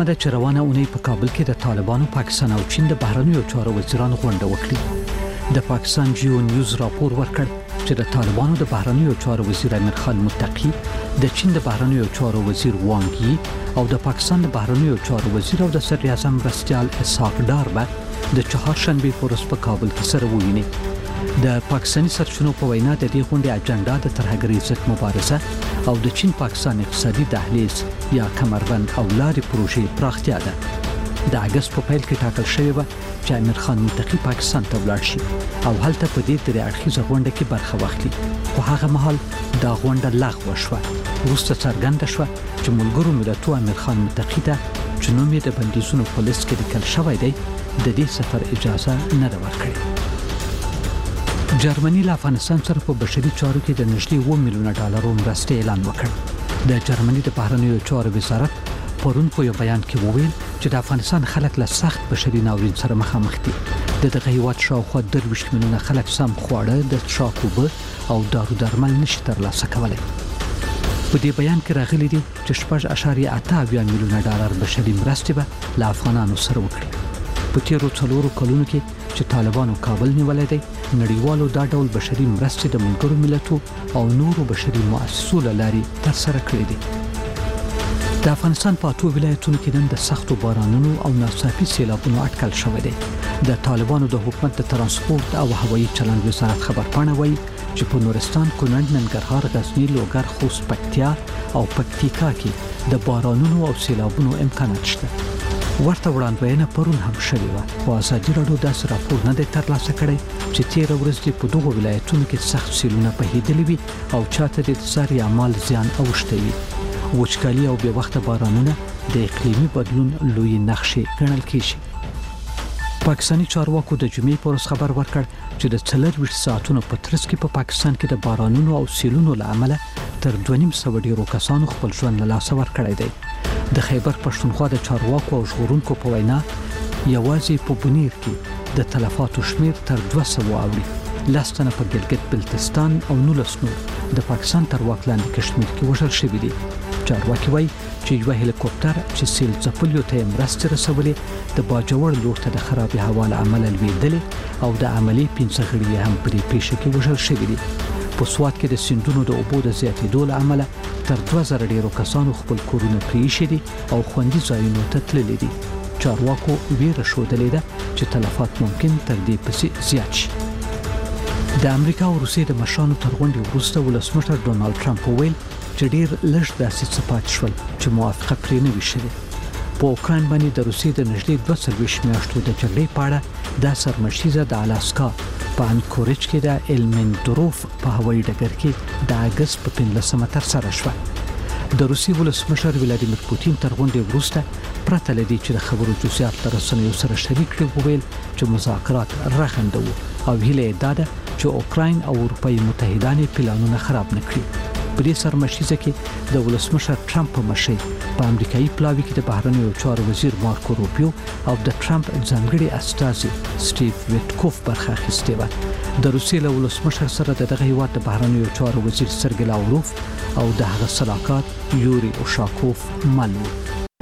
معلومه ده چې روانه اونۍ په کابل کې د طالبانو، پاکستان او چین د بهرنیو چارو وزیرانو غونډه وکړه. د پاکستان جیو نیوز راپور ورکړ چې د طالبانو د بهرنیو چارو وزیر امیر خان متقی، د چین د بهرنیو چارو وزیر وانګ یی او د پاکستان د بهرنیو چارو وزیر او د صدر اعظم مرستیال اسحاق ډار به د چهارشنبه په ورځ په کابل کې سره وویني. د پاکستاني سرچینو په وینا د دې غونډې اجنډا د ترهګرۍ ضد مبارزه او د چین پاکستان اقتصادي دهلیز یا کمربند او لارې پروژې پراختیا ده. د اگست په پیل کې ټاکل شوی و چې امیر خان متقی پاکستان ته ولاړ شي او هلته په دې درې اړخیزه غونډه کې برخه واخلي، خو هغه مهال دا غونډه لغوه شوه. وروسته څرګنده شوه چې ملګرو ملتونو امیر خان متقی ته چې نوم یې د بندیزونو په لیست کې لیکل شوی دی د دې سفر اجازه نه ده ورکړې. جرمني له افغانستان سره په بشري چارو کې د نږدې 2 میلیونه ډالرو مرستې اعلان وکړ. د جرمني د بهرنیو چارو وزارت پرون په یو بیان کې وویل چې د افغانستان خلک له سخت بشري ناورین سره مخامخ دي. دغه هیواد شاوخوا 23 میلیونه خلک سم خواړه، د څښاک اوبه او دارو درمل نشي ترلاسه کولی. په دې بیان کې راغلي دي چې 6.8 میلیونه ډالر بشري مرستې به له افغانانو سره وکړي. په تیرو 4 کلونو کې چې طالبانو کابل نیولای دی، نړیوالو دا ډول بشري مرستې د ملګرو ملتونو او نورو بشري مؤسسو له لارې ترسره کړې دي. د افغانستان په 8 ولایتونو کې نن د سختو بارانونو او ناڅاپي سیلابونو اټکل شوی دی. د طالبانو د حکومت د ترانسپورت او هوایي چلند وزارت خبرپاڼه وایي چې په نورستان، کونړ، ننګرهار، غزنی، لوګر، خوست، پکتیا او پکتیکا کې د بارانونو او سیلابونو امکانات شته. ورته وړاندوینه پرون هم شوې وه، خو ازادي راډیو داسې راپور نه دی ترلاسه کړی چې تېره ورځ دې په دغو ولایتونو کې سخت سیلونه بهیدلي وي او چاته د اقتصادي اعمال زیان اوښتی وي. وچکالي او بې وخته بارانونه د اقلیمي بدلون لوی نښې ګڼل کېږي. پاکستاني چارواکو د جمعې په ورځ خبر ورکړ چې د 24 ساعتونو په ترڅ کې په پاکستان کې د بارانونو او سیلونو له امله تر 2.5 ډیرو کسانو خپل ژوند له لاسه ورکړی دی. د خیبر پښتونخوا د چارواکو او ژغورونکو په وینا یوازې په بونیر کې د تلفاتو شمیر تر 200 اوړي. 10 تنه په ګلګت بلتستان او 19 نور د پاکستان تر واک لاندې کشمیر کې وژل شوي دي. چارواکي وایي چې یو هلیکوپټر چې سیل ځپلیو ته مرستې رسولې د باجوړ لور ته د خرابې هوا له امله لوېدلې او د عملي 15 غړي هم په دې پیښه کې وژل شوي دي. په سوات کې د سیندونو د اوبو د زیاتېدو له امله تر 2000 ډیرو کسانو خپل کورونه پرېښي دي او خوندي ځایونو ته تللي دي. چارواکو ویره ښودلې ده چې تلفات ممکن تر دې پسې زیات شي. د امریکا او روسیې د مشرانو تر غونډې وروسته ولسمشر ډونالد ټرمپ وویل چې ډیر لږ داسې څه پاتې شول چې موافقه پرې نه وي شوې. په اوکراین باندې د روسیې د نږدې 22 میاشتو د جګړې په اړه دا سرمشیزه د الاسکا په انکوریج کې د المندروف په هوایي ډګر کې د اگست په 15مه ترسره شوه. د روسیې ولسمشر ولادیمیر پوتین تر غونډې وروسته پرته له دې چې د خبرو جزئیات له رسنیو سره شریک کړي وویل چې مذاکرات رغنده وو او هیله یې دا ده چې اوکراین او اروپایي متحدان یې پلانونه خراب نه کړي. په دې سرمشیزه کې د ولسمشر ټرمپ په مشرۍ په امریکایي پلاوي کې د بهرنیو چارو وزیر مارکو روبیو او د ټرمپ ځانګړي استازي سټیو ویټکوف برخه اخیستې وه. د روسیې له ولسمشر سره دغه هیواد د بهرنیو چارو وزیر سرګی لاوروف او د هغه سلاکار یوري اوشاکوف مل وو.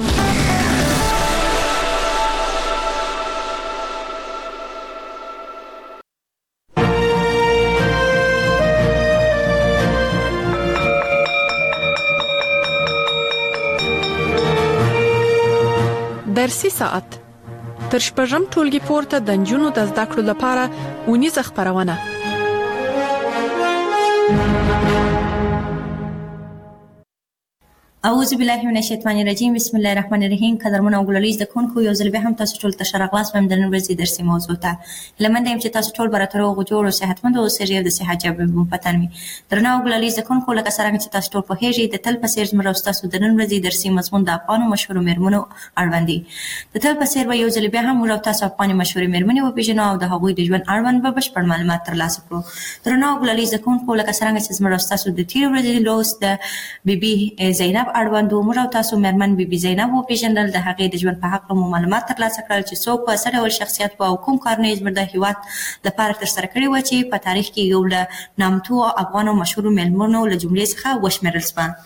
درسي ساعت تر شپږم ټولګي پورته د نجونو د زده کړو لپاره ونیزه خبرونه. اعوذ بالله من الشیطان الرجیم. بسم الله الرحمن الرحیم. قدرمن او ګللیز د کونکو یو ځل به هم تاسو ټول ته شرغلاس پم د نن ورځې درسي موضوع ته لمن دیم چې تاسو ټول براتر او جوړ او صحتمند او سریع د صحت جواب پتن وي. درنه او ګللیز د کونکو لکه څنګه چې تاسو ټول په هیڅ د تل په سیر زموږ تاسو د نن ورځې درسي مضمون د افغان مشهور میرمنو اړوند دي. د تل په سیر یو ځل به هم موږ تاسو افغان مشهور میرمنې او پیژنو او د هغوی د ژوند اړوند به بشپړ معلومات ترلاسه کړو. درنه او ګللیز د کونکو لکه څنګه چې زموږ تاسو د تیر ورځې لوست د بیبي زینب اړوند موږ تاسو مرمن بیبي زینب او پیژندل د هغې د ژوند په حق له معلومات ترلاسه کړل چې څوک په سره ول شخصیت او کوم کارونه زموږ د هیواد لپاره ترسره کړی و چې په تاریخ کې یو له نامتو افغان او مشهور میرمنو له جملې څخه وشمیرل شوه.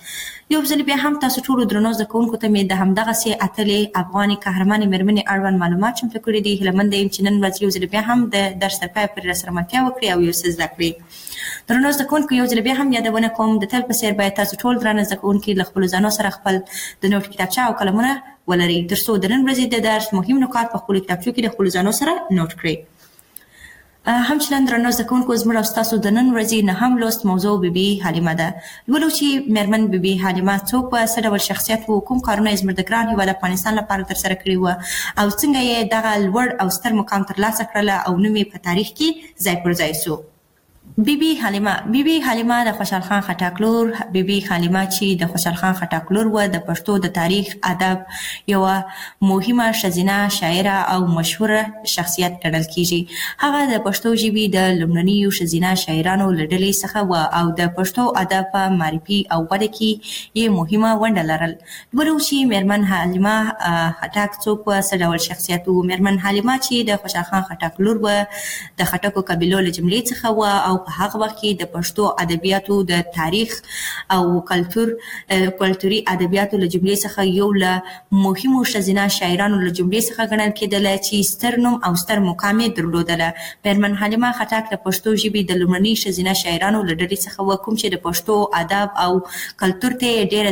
یو ځل بیا هم تاسو ټول درنو زده کوونکو ته مې د همدغه سي اتلې افغاني قهرمانې مېرمنې اړوند معلومات چمتو کړي دي. هیله مند یم چې نن ورځ یو ځل بیا هم د درس تر پایه پورې راسره ملتیا وکړي او یو څه زده کړي. درنو زده کوونکو یو ځل بیا هم یادونه کوم د تل په څېر باید تاسو ټول درانه زده کوونکي له خپلو ځانو سره خپل د نوټ کتابچه او قلمونه ولرئ تر څو د نن ورځې د درس مهم نکات په خپلو کتابچو کې د خپلو ځانو سره نوټ کړئ. همچنان درنو زده کوونکو زموږ او ستاسو د نن ورځې نهم لوست موضوع بیبي حلیمه ده. لولو چې مېرمن بیبي حلیمه څوک وه، څه ډول شخصیت و، کوم کارونه یې زموږ د ګران هېواد افغانستان لپاره ترسره کړي وه او څنګه یې دغه لوړ او ستر مقام ترلاسه کړله او نوم یې په تاریخ کې ځای پر ځای سو. بیبي حلیمه د خوشحال خان خټک لور. بیبي حلیمه چې د خوشحال خان خټک لور وه د پښتو د تاریخ ادب یوه مهمه ښځینه شاعره او مشهوره شخصیت ګڼل کیږي. هغه د پښتو ژبې د لومړنیو ښځینه شاعرانو له ډلې څخه وه او د پښتو ادب په معرفي او وده کې یې مهمه ونډه لرل. ولو چې مېرمن حلیمه خټک څوک وه، څه ډول شخصیت و. مېرمن حلیمه چې د خوشحال خان خټک لور وه د خټکو قبیلو له جملې څخه وه او په هغه وخت کې د پښتو ادبیاتو د تاریخ او کلتوري ادبیاتو له جملې څخه یو له مهمو ښځینه شاعرانو له جملې څخه ګڼل کېدله چې ستر نوم او ستر مقام یې درلودله. مېرمن حلیمه خټک د پښتو ژبې د لومړني ښځینه شاعرانو له ډلې څخه وه کوم چې د پښتو ادب او کلتور ته ډېر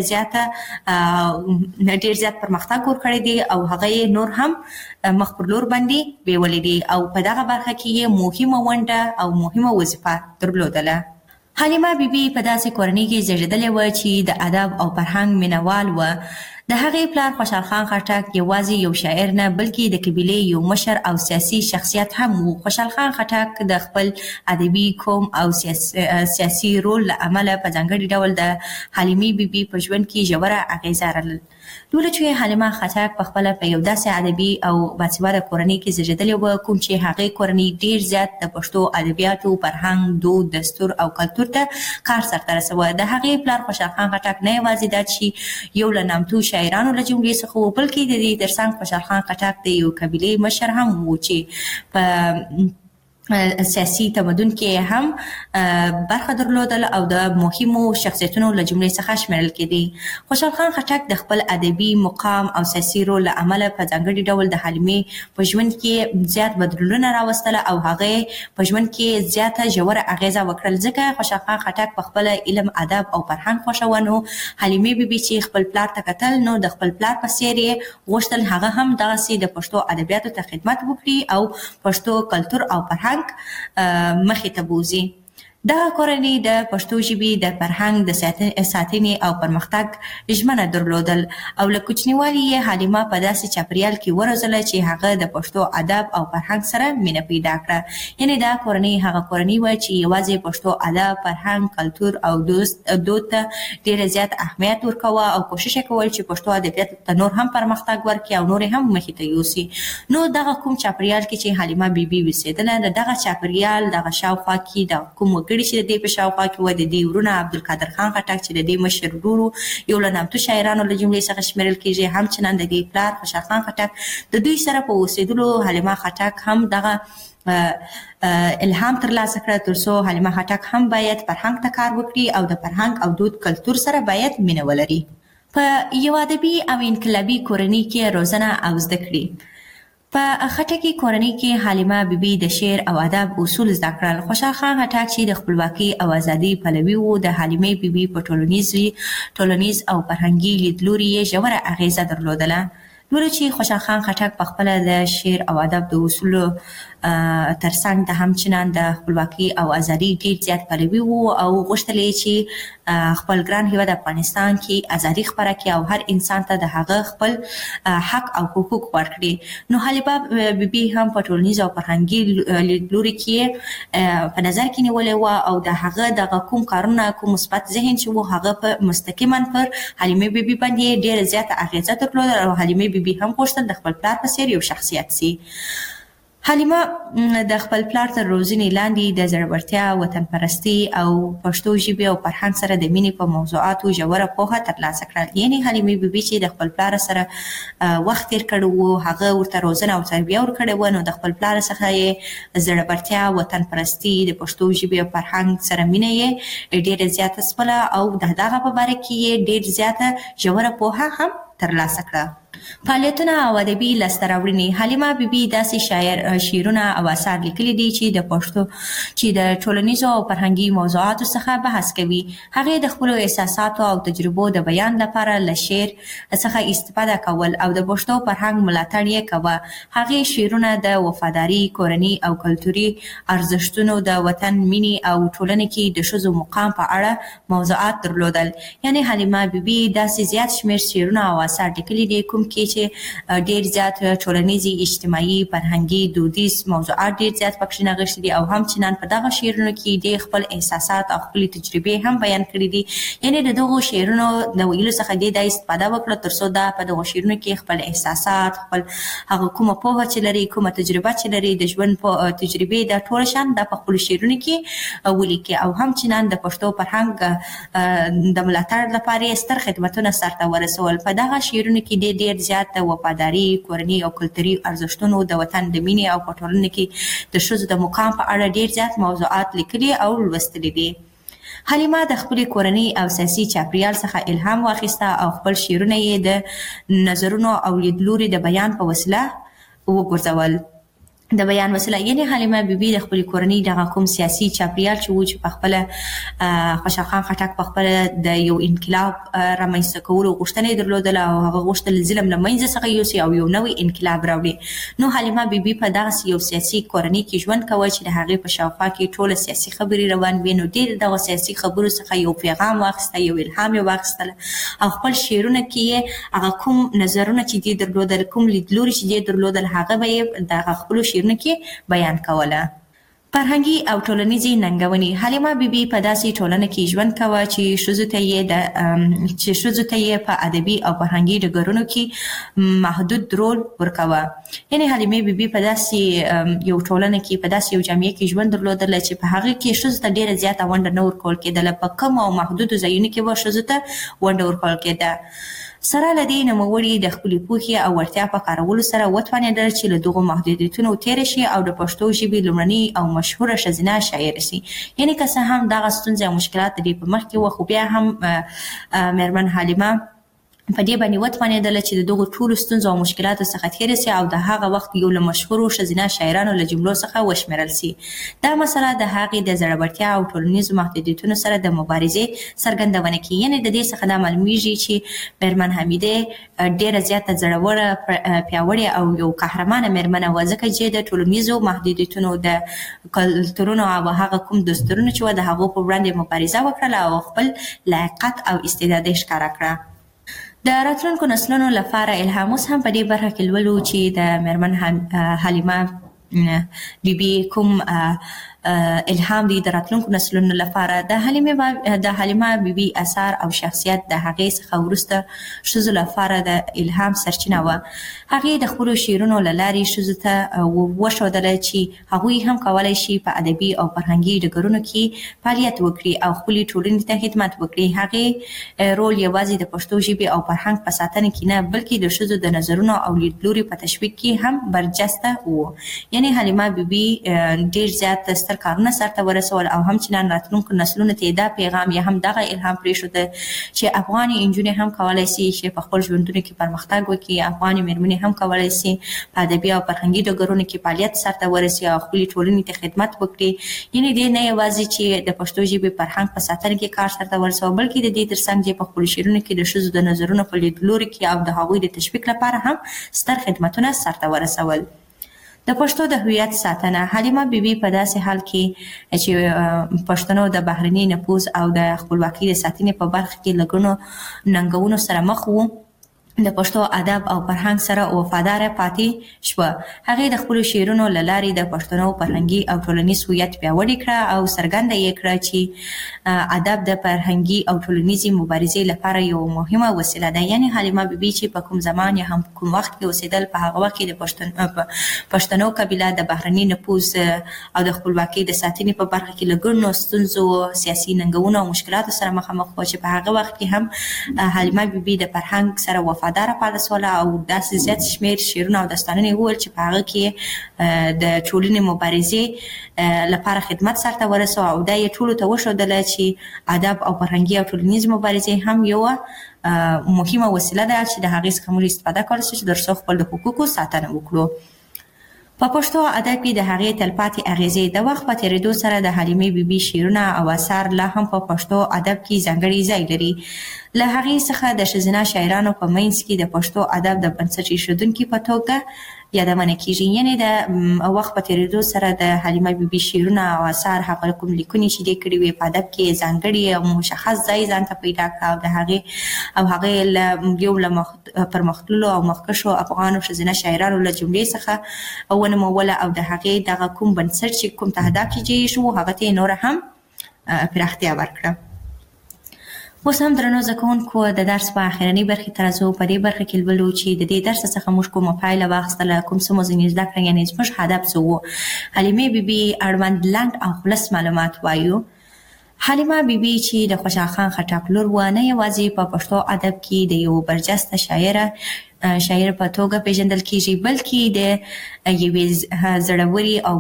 زیات پرمختګ ورکړی دی او هغه یې نور هم مخ پر لور باندې بیولې دي او په دغه برخه کې یې مهمه ونډه او مهمه وظیفه درلودله. حلیمه بیبي په داسې کورنۍ کې زیږېدلې وه چې د ادب او فرهنګ مینوال وه. د هغې پلار خوشحال خان خټک یوازې یو شاعر نه بلکې د قبیلې یو مشر او سیاسي شخصیت هم و. خوشحال خان خټک د خپل ادبي قوم او سیاسي رول له امله په ځانګړي ډول د حلیمې بیبي په ژوند کې ژوره اغیزه لرله. لوله چې حلیمه خټک په خپله په یو داسې ادبي او باسواده کورنۍ کې زیږېدلې وه کوم چې هغې کورنۍ ډېر زیات د پښتو ادبیاتو، فرهنګ، دود، دستور او کلتور ته کار سرته رسوه. د هغې پلار خوشحال خان خټک نه یوازې دا چې یو له نامتو شاعرانو له جملې څخه و بلکې د دې ترڅنګ خوشحال خان خټک د یو قبیلې مشر هم و چې په سیاسي تمدن کې هم برخه درلودل او د مهمو شخصیتونو له جملې څخه شمیرل کېدی. خوشحال خان خټک د خپل ادبي مقام او سیاسي رول له امله په ځانګړي ډول د حلیمې په ژوند کې زیات بدلونونه راوستله او هغې په ژوند کې زیاته ژوره اغیزه وکړل. ځکه خوشحال خان خټک په خپله علم، ادب او فرهنګ خوښوه نو حلیمې بیبي چې خپل پلار ته کتل نو د خپل پلار په څېر یې غوښتل هغه هم دغسې د پښتو ادبیاتو ته خدمت وکړي او پښتو کلتور او فرهنګ مخې ته بوځي. دغه کورنۍ د پښتو ژبې د فرهنګ د ساتنې او پرمختګ ژمنه درلودل او له کوچنیوالي یې حلیمه په داسې چاپریال کې وروزله چې هغه د پښتو ادب او فرهنګ سره مینه پیدا کړه. یعنې دا کورنۍ هغه کورنۍ وه چې یوازې پښتو ادب، فرهنګ، کلتور او دود ته ډېر زیات اهمیت ورکوه او کوشش یې کول چې پښتو ادبیاتو ته نور هم پرمختګ ورکړي او نور هم مخې ته یوسي. نو دغه کوم چاپریال کې چې حلیمه بیبي اوسېدله د دغه چاپریال دغه شاوخوا کې د کوم چې د دې په شاوخوا کې وه د دې ورونه عبدالقادر خان خټک چې د دې مشر ورور یو له نامتو شاعرانو له جملې څخه شمیرل کېږي. همچنان د دې پلار خوشحال خان خټک د دوی سره په اوسېدلو حلیمه خټک هم دغه الهام ترلاسه کړه تر څو حلیمه خټک هم باید فرهنګ ته کار وکړي او د فرهنګ او دود کلتور سره باید مینه ولري. په یو ادبي او انقلابي کورنۍ کې روزنه او زده کړې. په خټکي کورنۍ کې حلیمه بیبي د شعر او ادب اصول زده کړل. خوشحال خان خټک چې د خپلواکۍ او ازادۍ پلوي و د حلیمې بیبي په ټولنیز او فرهنګي لیدلوري یې ژوره اغیزه درلودله. لوله چې خوشحال خان خټک په خپله د شعر او ادب د اصولو ترڅنګ د همچنان د خپلواکۍ او ازادۍ ډېر زیات پلوي و او غوښتل یې چې خپل ګران هېواد افغانستان کې ازادي خپره کړي او هر انسان ته د هغه خپل حق او حقوق ورکړي. نو حلیمه بیبي هم په ټولنیز او فرهنګي لیدلوري کې په نظر کې نیولې وه او د هغه دغه کوم کارونه کوم مثبت ذهن چې و هغه په مستقیما پر حلیمې بیبي باندې ډېره زیاته اغېزه درلوده او حلیمې بیبي هم غوښتل د خپل پلار په څېر یو شخصیت سي. حلیمه د خپل پلار تر روزنې لاندې د زړورتیا، وطن پرستی او پښتو ژبې او فرهنګ سره د مینې په موضوعاتو ژوره پوهه ترلاسه کړه. یعنې حلیمې بیبي چې د خپل پلار سره وخت تیر کړی و، هغه ورته روزنه او تربیه ورکړې وه، نو د خپل پلار څخه یې زړورتیا، وطن پرستی، د پښتو ژبې او فرهنګ سره مینه یې ډېره زیاته سپله او د دغه په باره کې یې ډېر زیاته ژوره پوهه هم ترلاسه کړه. فعالیتونه او ادبي لاسته راوړنې. حلیمه بیبي داسې شعرونه او اثار لیکلي دي چې د پښتو چې د ټولنیزو او فرهنګي موضوعاتو څخه بحث کوي. هغې د خپلو احساساتو او تجربو د بیان لپاره له شعر څخه استفاده کول او د پښتو فرهنګ ملاتړ یې کوه. هغې شعرونه د وفاداري، کورني او کلتوري ارزښتونو، د وطن مینې او ټولنې کې د ښځو مقام په اړه موضوعات درلودل. یعنې حلیمه بیبي داسې زیات شمېر شعرونه او اثار لیکلي دي کوم کې چې ډېر زیات ټولنیزي، اجتماعي، فرهنګي، دودیز موضوعات ډېر زیات پکې نغښتي دي او همچنان په دغه شعرونو کې ډېر خپل احساسات او خپلې تجربې هم بیان کړي دي. یعنې د دغو شعرونو د ویلو څخه دې دا استفاده وکړه تر څو دا په دغو شعرونو کې خپل احساسات، خپل هغه کومه پوهه چې لري، کومه تجربه چې لري، د ژوند تجربې دا ټول شان دا په خپلو شعرونو کې ولیکي او همچنان د پښتو فرهنګ د ملاتړ لپاره یې ستر خدمتونه سرته ورسول. په دغه شعرونو کې ډېر زیات د وفاداري، کورني او کلتوري ارزښتونو، د وطن د مینې او په ټولنه کې د ښځو د مقام په اړه ډېر زیات موضوعات لیکلي او لوستلي دي. حلیمه د خپلې کورنۍ او سیاسي چاپریال څخه الهام واخیسته او خپل شعرونه یې د نظرونو او لیدلوري د بیان په وسیله وګرځول. د بیان وسیله یعنې حلیمه بیبي د خپلې کورنۍ دغه کوم سیاسي چاپریال چې و چې په خپله خوشحال خان خټک په خپله د یو انقلاب رامنځته کولو غوښتنه یې درلودله او هغه غوښتل ظلم له منځه څخه یوسي او یو نوی انقلاب راوړي. نو حلیمه بیبي په دغسې یو سیاسي کورنۍ کې ژوند کوه چې د هغې په شاوخوا کې ټوله سیاسي خبرې روان وي. نو ډېر دغه سیاسي خبرو څخه یو پیغام واخیسته، یو الهام یې واخیستله او خپل شعرونه کې یې هغه کوم نظرونه چې دې درلودل، کوم لیدلوري چې دې درلودل، هغه به یې دغه خپلو کې بیان کوله. فرهنګي او ټولنیزې ننګونې. حلیمه بیبي په داسې ټولنه کې ژوند کوه چې ښځو ته یې په ادبي او فرهنګي ډګرونو کې محدود رول ورکوه. یعنې حلیمه بیبي په داسې یو ټولنه کې، په داسې یو جامعه کې ژوند درلودله چې په هغه کې ښځو ته ډېره زیاته ونډه نه ورکول کېدله. په کم او محدودو ځایونو کې به ښځو ته ونډه ورکول کېده. سره له دې نوموړي د خپلې پوهې او وړتیا په کارولو سره وتوانېدل چې له دغو محدودیتونو تېره شي او د پښتو ژبې لومړنۍ او مشهوره ښځینه شاعره شي. یعنې که څه هم دغه ستونزې او مشکلات د دې په مخ کې وه، خو بیا هم مېرمن حلیمه په دې باندې وتوانېدله چې د دغو ټولو ستونزو او مشکلاتو څخه تېره سي او د هغه وخت یو له مشهورو ښځینه شاعرانو له جملو څخه وشمېرل سي. دا مسله د هغې د زړورتیا او ټولنیزو محدودیتونو سره د مبارزې څرګندونه کوي. یعنې د دې څخه دا معلومیږي چې مېرمن حمیدې ډېره زیاته زړوره، پیاوړې او یو قهرمانه مېرمنه وه، ځکه چې د ټولنیزو محدودیتونو، د کلتورونو او هغه کوم دستورونو چې وه د هغو په وړاندې مبارزه وکړله او خپل لایقت او استعداد یې ښکاره کړه. د راتلونکو نسلونو لپاره الهام. اوس هم په دې برخه کې لولو چې د مېرمن حلیمه بیبي کوم الهام دی د راتلونکو نسلونو لپاره. د حلیمه بیبي اثار او شخصیت د هغې څخه وروسته ښځو لپاره د الهام سرچینه وه. هغې د خپلو شعرونو له لارې ښځو ته وښودله چې هغوی هم کولی شي په ادبي او فرهنګي ډګرونو کې فعالیت وکړي او خپلې ټولنې ته خدمت وکړي. هغې رول یوازې د پښتو ژبې او فرهنګ په ساتنه کې نه، بلکې د ښځو د نظرونو او لیدلوري په تشویق کې هم برجسته و. یعنې حلیمه بیبي ډېر زیات کارونه سرته ورسول او همچنان راتلونکو نسلونو ته دا پیغام یا هم دغه الهام پرېښوده چې افغاني نجونې هم کولی شي چې په خپل ژوندونو کې پرمختګ وکړي. افغاني مېرمنې هم کولی شي په ادبي او فرهنګي ډګرونو کې فعالیت سرته ورسي او خپلې ټولنې ته خدمت وکړي. یعنې دې نه یوازې چې د پښتو ژبې فرهنګ په ساتنه کې کار سرته ورسوه، بلکې د دې تر څنګ چې په خپلو شعرونو کې د ښځو د نظرونو په لیدلوري کې او د هغوی د تشویق لپاره هم ستر خدمتونه سرته ورسول. د پښتو د هویت ساتنه. حلیمه بیبي په داسې حال کې چې پښتنو د بهرني نفوذ او د خپلواکۍ د ساتنې په برخه کې له ګڼو ننګونو سره مخ وو، د پښتو ادب او فرهنګ سره وفادار پاتې شو. هغه د خپل شعرونو لاري د پښتنو فرهنګي او ټولنیز هویت پیاوړی کړ او څرګنده یې کړ چې ادب د فرهنګي او ټولنیزي مبارزې لپاره یو مهمه وسیله ده. یعنی حلیمه بیبي چې په کوم زمان یا هم کوم وخت کې اوسېدل، په هغه وخت کې د پښتنو قبیله د بهرني نفوذ او د خپلواکۍ د ساتنې په برخه کې له ګڼو ستونزو، سیاسي ننګونو او مشکلاتو سره مخامخ و چې په هغه وخت کې هم حلیمه بیبي د فرهنګ سره وفادار پاتې شوله او داسې زیات شمېر شعرونه او داستانونه یې وویل چې په هغه کې د ټولنې مبارزې لپاره خدمت سرته ورسوه او دا یې ټولو ته وښودله چې ادب او فرهنګي او ټولنیز مبارزې هم یوه مهمه وسیله ده چې د هغې څخه موږ استفاده کولی شو چې تر څو خپل د حقوقو ساتنه وکړو. په پښتو ادب کې د هغې تلپاتې اغیزې د وخت په تېرېدو سره د حلیمې بیبي شعرونه او اثار لا هم په پښتو ادب کې ځانګړی ځای لري. له هغې څخه د ښځینه شاعرانو په منځ کې د پښتو ادب د بنسټ ایښودونکي په توګه یادونه کیږي. یعنې د وخت په تېرېدو سره د حلیمه بیبي شعرونه او اثار هغه کوم لیکنې چې دې کړي وې په ادب کې ځانګړي او مشخص ځای ځان ته پیدا کړه او د هغې یو له پرمختللو او مخکښو افغانو ښځینه شاعرانو له جملې څخه ونوموله او د هغې دغه کوم بنسټ چې کوم تهداب چې جوړ شو هغه ته یې نوره هم پراختیا ورکړه. اوس هم درنو زده کوونکو د درس په اخرنۍ برخې ته راځو. په دې برخه کې لولو چې د دې درس څخه موږ کومه پایله واخیستله، کوم څه مو ځینې زده کړه، یعنې زموږ هدف څه و. حلیمې بیبي اړوند لنډ او خلص معلومات وایو. حلیمه بیبي چې د خوشحال خان خټک لور وه، نه یوازې په پښتو ادب کې د یو برجسته شاعر په توګه پیژندل کیږي، بلکې د یوې زړورې او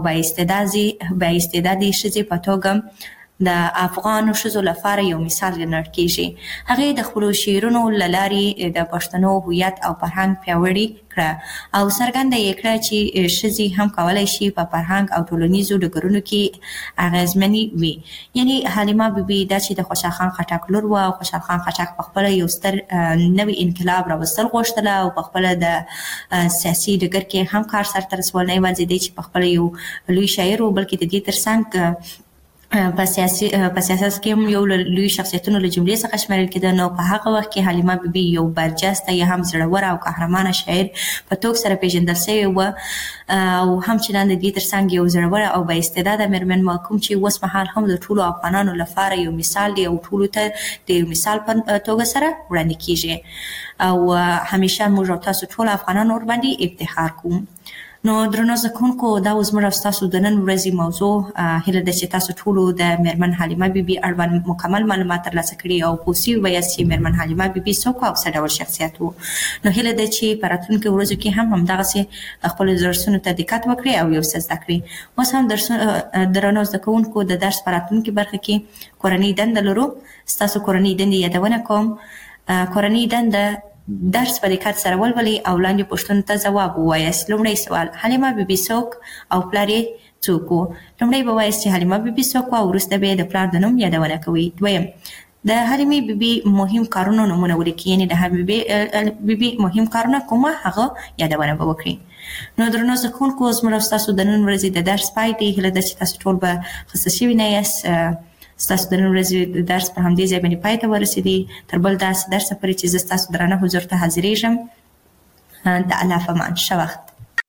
بااستعدادې ښځې په توګه د افغانو ښځو لپاره یو مثال ګڼل کیږي. هغې د خپلو شعرونو له لارې د پښتنو هویت او فرهنګ پیاوړي کړه او څرګنده یې کړه چې ښځې هم کولی شي په فرهنګ او ټولنیزو ډګرونو کې اغېزمنې وي. یعنې حلیمه بیبي دا چې د خوشحال خان خټک لور وه او خوشحال خان خټک پخپله یو ستر نوي انقلاب راوستل غوښتله او پخپله د سیاسي ډګر کې هم کار سرته رسول، نه یوازې دی چې پخپله یو لوی شاعر و بلکې د دې ترڅنګ په سیاست کې هم یو لوی شخصیتونو له جملې څخه شمیرل کېده. نو په هغه وخت کې حلیمه بیبي یو برجسته یا هم زړوره او قهرمانه شاعر په توګه سره پیژندل شوې وه او هم چې د دې ترڅنګ یو زړوره او بااستعداده مېرمن وه، کوم چې اوس مهال هم د ټولو افغانانو لپاره یو مثال دی او ټولو ته د یو مثال په توګه سره وړاندې کیږي او همیشه موږ او تاسو ټول افغانان ورباندې افتخار کوو. نو درنو زده کوونکو، دا اوس زموږ او ستاسو د نن ورځې موضوع. هیله ده چې تاسو ټولو د مېرمن حلیمه بیبي اړوند مکمل معلومات ترلاسه کړي او پوه سوي به یاست چې مېرمن حلیمه بیبي څوک او څه ډول شخصیت و. نو هیله ده چې په راتلونکو ورځو کې هم همدغسې خپلو درسونو ته دقت وکړئ او یو څه زده کړئ. اوس هم درنو زده کوونکو، د درس په راتلونکي برخه کې کورنۍ دنده لرو. ستاسو کورنۍ دندې یادونه کوم. کورنۍ دنده درس په دقت سره ولولئ او لاندې پوښتنو ته ځواب ووایاست. لومړی سوال: حلیمه بیبي څوک او پلار یې څوک و؟ لومړی به وایاست چې حلیمه بیبي څوک و او وروسته به یې د پلار د نوم یادونه کوئ. دویم: د حلیمې بیبي مهم کارونو نومونه ولیکئ، یعنې د حلیمې بیبي مهم کارونه کومه هغه یادونه به وکړئ. نو درنو زده کوونکو، زموږ او ستاسو د نن ورځې د درس پای دی. هیله ده چې تاسو ټول به خسته شوي نه یاست. ستاسو د نن ورځې درس په همدې ځای باندې پای ته ورسېدی. تر بل داسې درسه پورې چې زه ستاسو درانه حضور ته حاضرېږم. د الله په امان. ښه وخت.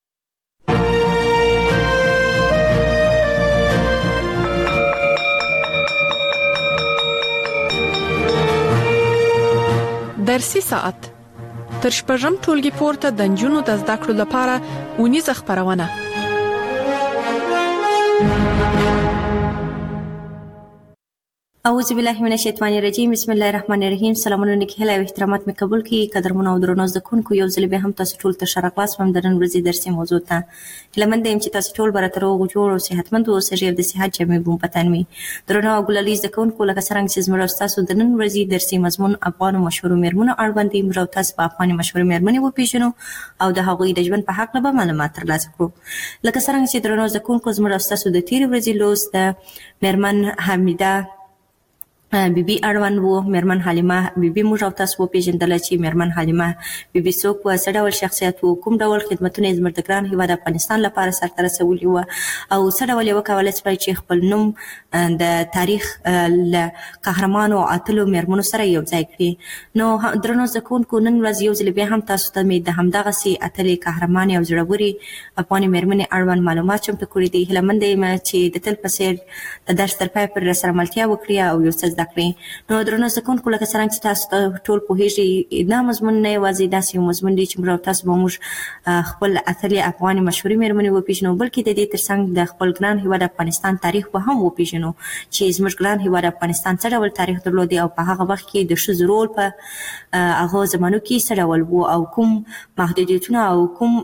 درسي ساعت تر شپږم ټولګي پورته د نجونو د زده کړو لپاره اونیزه خپرونه. اعوذ بالله من الشیطان الرجیم. بسم الله الرحمن الرحیم. سلامونه نکهله او احترامات مې قبول کړئ. قدرمن او درنو زده کوونکو، یو ځل بیا هم تاسو ټول ته ښه راغلاست وم د نن ورځې درسي موضوع ته. هیله مند یم چې تاسو ټول به راته روغ جوړ او صحتمند اوسئ او د صحت جامې به مو په تن وي. درنو او ګلالي زده کوونکو، لکه څرنګه چې زموږ او ستاسو د نن ورځې درسي مضمون افغانو مشهورو مېرمنو اړوند دی، موږ او تاسو به افغاني مشهورې مېرمنې وپېژنو او د هغوی د ژوند په هکله به معلومات ترلاسه کړو. لکه څرنګه چې درنو زده کوونکو، زموږ او ستاسو د تېرې ورځې لوست د مېرمن حمیده بیبي اړوند وو. میرمن حلیمه بیبي موږ او تاسو وپېژندله چې میرمن حلیمه بیبي څوک وه، څه ډول شخصیت وو، کوم ډول خدمتونه یې زموږ د ګران هېواد افغانستان لپاره سرته رسولي وه او څه ډول یې وکولی شوی چې خپل نوم د تاریخ له قهرمانو او اتلو میرمنو سره یو ځای کړي. نو درنو زده کوونکو، نن ورځ یو ځل بیا هم تاسو ته مې د همدغسې اتلې قهرمانې او زړورې افغانې میرمنې اړوند معلومات چمتو کړي دي. هیله منده یم چې د تل په څېر د درس تر پای پورې راسره ملتیا وکړي او یو څه زده کړي. نو درنو زده کوونکو، لکه څرنګه چې تاسو ټول پوهېږئ، دا مضمون نه یوازې داسې یو مضمون دی چې موږ او تاسو به موږ خپل اتلې افغانې مشهورې میرمنې وپېژنو، بلکې د دې تر څنګ د خپل ګران هېواد افغانستان تاریخ به هم وپېژنو چې زموږ ګران هېواد افغانستان څه ډول تاریخ درلودی او په هغه وخت کې د ښځو رول په هغو زمانو کې څه ډول و او کوم محدودیتونه او کوم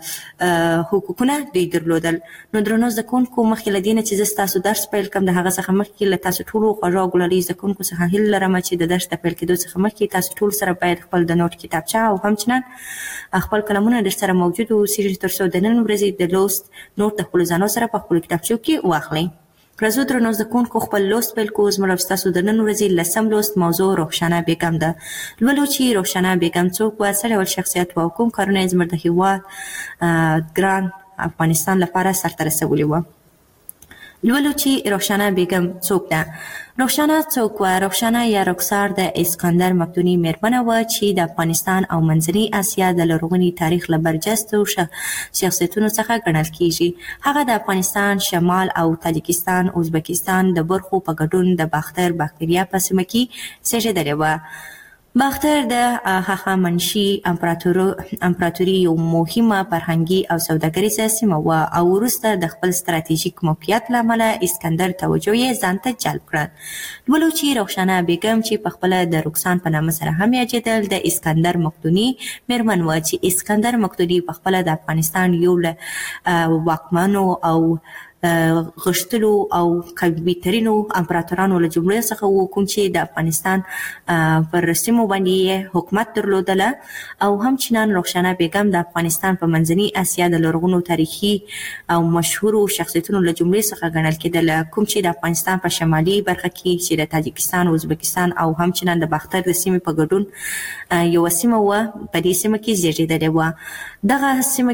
حقوقونه دوی درلودل. نو درنو زده کوونکو، مخکې له دې نه چې زه ستاسو درس پیل کړم، د هغه څخه مخکې له تاسو ټولو خوږو او ګلالي زده کوونکو څخه هیله لرم چې د درس د پیل کېدو څخه مخکې تاسو ټول سره باید خپل د نوټ کتابچه او همچنان خپل قلمونه در سره موجود واوسېږي تر څو د نن ورځې د لوست نوټ د خپلو ځانو سره په خپلو کتابچو کې واخلئ. راځو درنو زده کوونکو، خپل لوست پیل کوو. زموږ او ستاسو د نن ورځې لسم لوست موضوع رخشانه بیګم ده. لولو چې رخشانه بیګم څوک وه، څه ډول شخصیت وه او کوم کارونه یې زموږ د هېواد ګران افغانستان لپاره سرته رسولي وه. لولو چې رخشانه بیګم څوک ده. رخشانه څوک وه؟ رخشانه یا رخسار د اسکندر مقدوني میرمنه وه چې د افغانستان او منځنۍ اسیا د لرغوني تاریخ له برجستو شخصیتونو څخه ګڼل کیږي. هغه د افغانستان شمال او تاجکستان ازبکستان د برخو په ګډون د باختر باکتریا په سیمه کې زېږېدلې وه. باختر د هخامنشي امپراتوري یو مهمه فرهنګي او سوداګریزه سیمه وه او وروسته د خپل ستراتیژیک موقعیت له امله اسکندر توجه یې ځان ته جلب کړه. لولو چې رخشانه بیګم چې پخپله د رکسان په نامه سره هم یادېدل، د اسکندر مقدوني میرمن وه چې اسکندر مقدوني پخپله د افغانستان یو له واکمنو او غښتلو او قوي ترینو امپراتورانو له جملې څخه و، کوم چې د افغانستان پر سیمو باندې یې حکومت درلودله او همچنان رخشانه بیګم د افغانستان په منځنۍ اسیا د لرغونو تاریخي او مشهورو شخصیتونو له جملې څخه ګڼل کېدله، کوم چې د افغانستان په شمالي برخه کې چې د تاجکستان، ازبکستان او همچنان د باختر د سیمې په ګډون یوه سیمه وه، په دې سیمه کې زېږېدلې وه. دغه سیمه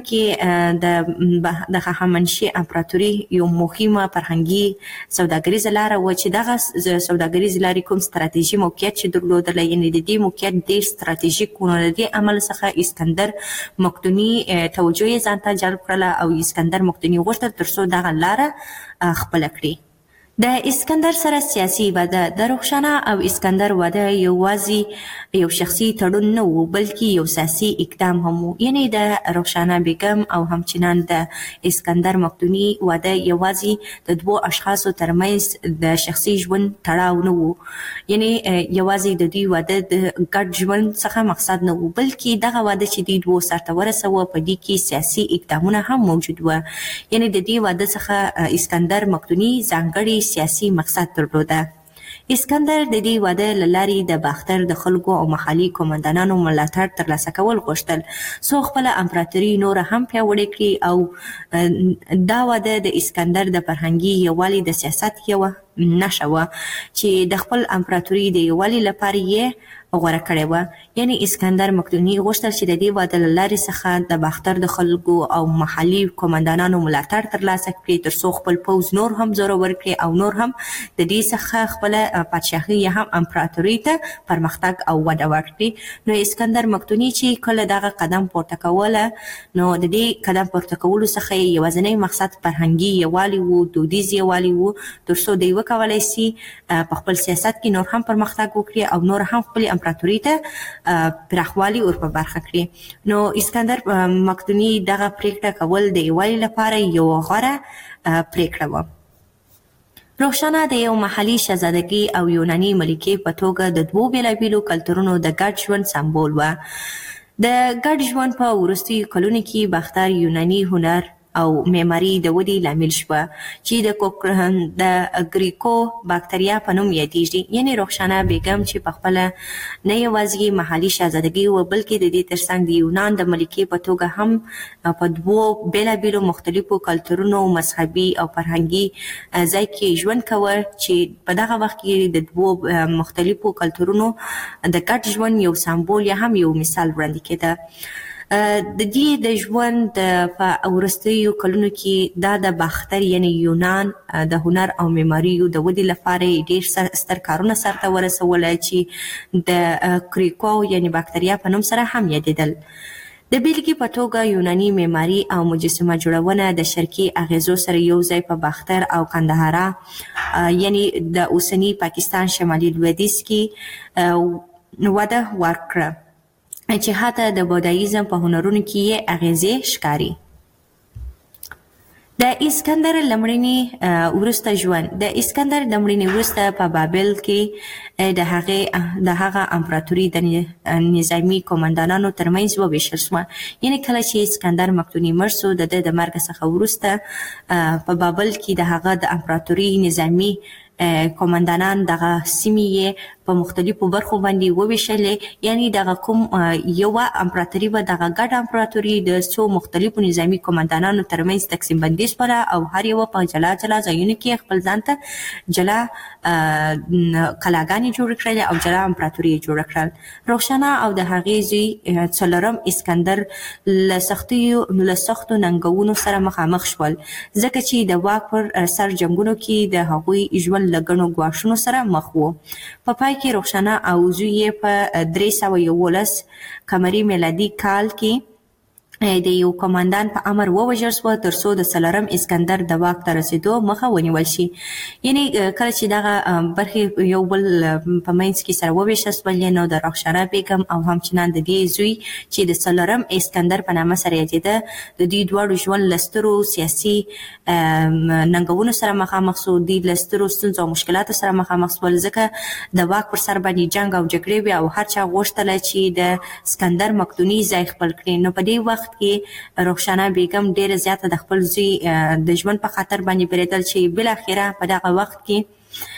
کې د هخامنشي امپراتوري یو مهمه فرهنګي سوداګریزه لاره وه چې دغه سوداګریزې لارې کوم ستراتیژي موقعیت چې درلودله، یعنې د دې موقعیت ډېر ستراتیژیک و. نو د دې عمل څخه اسکندر مقدوني توجه یې ځان ته جلب کړله او اسکندر مقدوني غوښتل تر څو دغه لاره خپله کړي. د اسکندر سره سیاسي واده. د رخشانه او اسکندر واده یوازې یو شخصي تړون نه و، بلکې یو سیاسي اقدام هم و. یعنې د رخشانه بیګم او همچنان د اسکندر مقدوني واده یوازې د دوو اشخاصو ترمنځ د شخصي ژوند تړاو نه و، یعنې یوازې د دوی واده د ګډ ژوند څخه مقصد نه و، بلکې دغه واده چې دوی دوو سرته ورسوه په دې کې سیاسي اقدامونه هم موجود وه. یعنې د دې واده څخه اسکندر مقدوني ځانګړي سیاسي مقصد درلوده. اسکندر د دې واده له لارې د باختر د خلکو او محلي قومندانانو ملاتړ ترلاسه کول غوښتل څو خپله امپراتوري نوره هم پیاوړې کړي او دا واده د اسکندر د فرهنګي یووالي د سیاست یوه نښه وه چې د خپل امپراتوري د یووالي لپاره یې غوره کړې وه. یعنې اسکندر مقدوني غوښتل چې د دې واده له لارې څخه د باختر د خلکو او محلي قومندانانو ملاتړ ترلاسه کړي تر څو خپل پوځ نور هم زورور کړي او نور هم د دې څخه خپله پادشاهي یا هم امپراتوري ته پرمختګ او وده ورکړي. نو اسکندر مقدوني چې کله دغه قدم پورته کوله، نو د دې قدم پورته کولو څخه یې یوازینی مقصد فرهنګي یووالي و، دودیز یووالي و، تر څو دوی وکولی سي په خپل سیاست کې نور هم پرمختګ وکړي او نور هم خپلې امپراتوري ته پراخوالی ور په برخه کړي. نو اسکندر مقدوني دغه پریکړه کول د یووالي لپاره یو غوره پریکړه وه. رخشانه د یو محلي شهزادګۍ او یوناني ملکې په توګه د دوو بېلابېلو کلتورونو د ګډ ژوند سمبول وه. د ګډ ژوند په وروستیو کلونو کې باختر یوناني هنر او معماري د ودې لامل شوه چې د ګریکو باکتریا په نوم یادېږي. یعنې رخسانه بیګم چې په خپله نه یوازې محلي شهزادګي و بلکې د دې ترڅنګ د یونان د ملکې په توګه هم په دوو بېلابېلو مختلفو کلتورونو مذهبي او فرهنګي ځای کې ژوند کوه چې په دغه وخت کې د دوو مختلفو کلتورونو د ګډ ژوند یو سمبول یا هم یو مثال وړاندې کېده. د دې د ژوند په وروستیو کلونو کې دا د باختر یعنی یونان د هنر او معماریو د ودې لپاره ډېر ستر کارونه سرته ورسول چې د کریکو یعنی باکتریا په نوم سره هم یادېدل. د بیلګې په توګه یوناني معماري او مجسمه جوړونه د شرقي اغیزو سره یو ځای په باختر او کندهارا یعنی د اوسني پاکستان شمالي لویدیځ کې وده ورکړه چې حتی د بودایزم په هنرونو کې یې اغیزې ښکاري. د اسکندر لمړني وروسته ژوند. د اسکندر لمړني وروسته په بابل کې د هغه امپراتوري د نظامي قومندانانو ترمنځ وویشل شوه. یعنې کله چې اسکندر مقدوني مړ شو د ده د مرګ څخه وروسته په بابل کې د هغه د امپراتوري نظامي قومندانان دغه سیمې یې په مختلفو برخو باندې وویشلې. یعنی دغه کوم یوه امپراتوري به دغه ګډه امپراتوري د څو مختلفو نظامي قومندانانو ترمنځ تقسیم بندي شوله او هر یوه په جلا جلا ځایونو کې خپل ځان ته جلا کلاګانې جوړې کړلې او جلا امپراتوري یې جوړه کړل. رخسانه او د هغې زوی څلورم اسکندر له سختو ننګونو سره مخامخ شول ځکه چې د واک پر سر جنګونو کې د هغوی ژوند له ګڼو ګواښونو سره مخ و. په پای کې رخسانه او زوی یې په 311 قمري میلادي کال کې د یو قومندان په امر ووژل شوه تر څو د څلورم اسکندر د واک ته رسېدو مخه ونیول شي. یعنې کله چې دغه برخې یو بل په منځ کې سره وویشل شولې نو د رخسانه بیګم او همچنان د دې زوی چې د څلورم اسکندر په نامه سره یادېده د دوی دواړو ژوند له سترو سیاسي ننګونو سره مخامخ شو. دوی له سترو ستونزو او مشکلاتو سره مخامخ شول ځکه د واک پر سر باندې جنګ او جګړې وې او هر چا غوښتله چې د اسکندر مقدوني ځای خپل کړي. نو په دې وخت کې رخسانه بیګم ډیره زیاته د خپل زوی د ژوند په خاطر باندې بریدل چې بالاخره په دغه وخت کې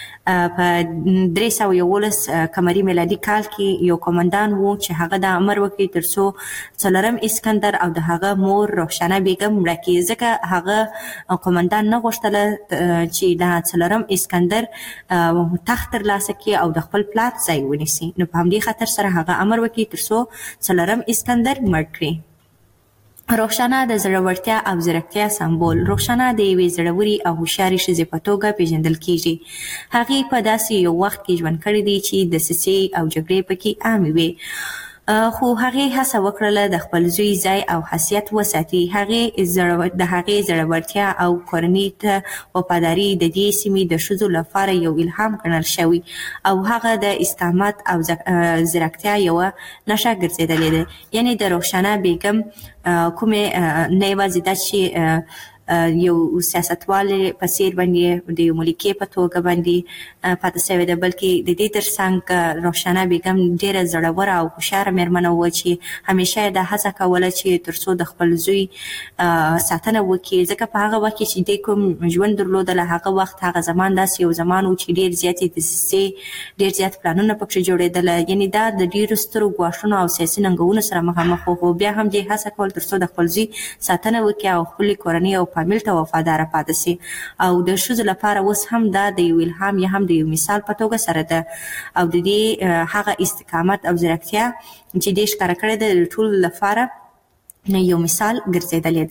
په 311 قمري میلادي کال کې یو قومندان و چې هغه د امر وکړي تر څو څلورم اسکندر او د هغه مور رخسانه بیګم مړه کړي ځکه هغه قومندان نه غوښتله چې د څلورم اسکندر تخت ترلاسه کړي او د خپل پلار ځای ونیسي. نو په همدې خاطر سره هغه امر وکړي تر څو څلورم اسکندر مړ کړي. رخسانه د زړورتیا او ځیرکتیا سمبول. رخسانه د یوې زړورې او هوښیارې ښځې په توګه پیژندل کیږي. هغې په داسې یو وخت کې ژوند کړی دی چې دسیسې او جګړې پکې عامې وې خو هغې هڅه وکړله د خپل زوی ځای او حیثیت وساتي. د هغې زړورتیا او کورنۍ ته وفاداري د دې سیمې د ښځو لپاره یو الهام ګڼل شوی او هغه د استقامت او ځیرکتیا یوه نښه ګرځېدلې ده. یعنې د رخسانه بیګم کومې نه یوازې دا چې یو سیاستوالې په څېر باندې د یو ملکې په توګه باندې پاتې شوې ده بلکې د دې ترڅنګ رخسانه بیګم ډېره زړوره او هوښیاره مېرمنه وه چې همیشه یې دا هڅه کوله چې تر څو د خپل زوی ساتنه وکړي ځکه په هغه وخت کې چې دی کوم ژوند درلودله هغه وخت هغه زمان داسې یو زمان و چې ډېر زیاتې دسیسې ډېر زیات پلانونه پکښې جوړېدله. یعنې دا د ډېرو سترو ګواښونو او سیاسي ننګونو سره مخامخ و خو بیا هم دې هڅه کول تر څو د خپل زوی ساتنه وکړي او خپلې کورنۍ او فامیل ته وفاداره پاتې شي. او د ښځو لپاره اوس هم دا د یو الهام یا هم د یو مثال په توګه سره ده او د دې هغه استقامت او ځیرکتیا چې دې ښکاره کړې ده د ټولو لپاره یو مثال ګرځېدلې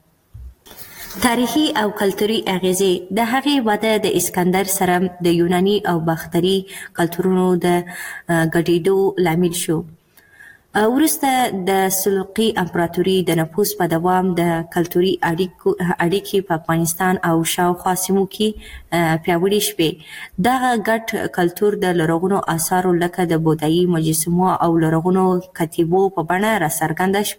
ده. تاریخي او کلتوري اغیزې. د هغې وده د اسکندر سره د یوناني او باختري کلتورونو د ګډېدو لامل شو. وروسته د سلجوقي امپراتوري د نفوذ په دوام د کلتوري اړیکې په افغانستان او شاوخوا سیمو کې پیاوړې شوې. دغه ګډ کلتور د لرغونو آثارو لکه د بودایي مجسمو او لرغونو کتیبو په بڼه راڅرګنده شوه.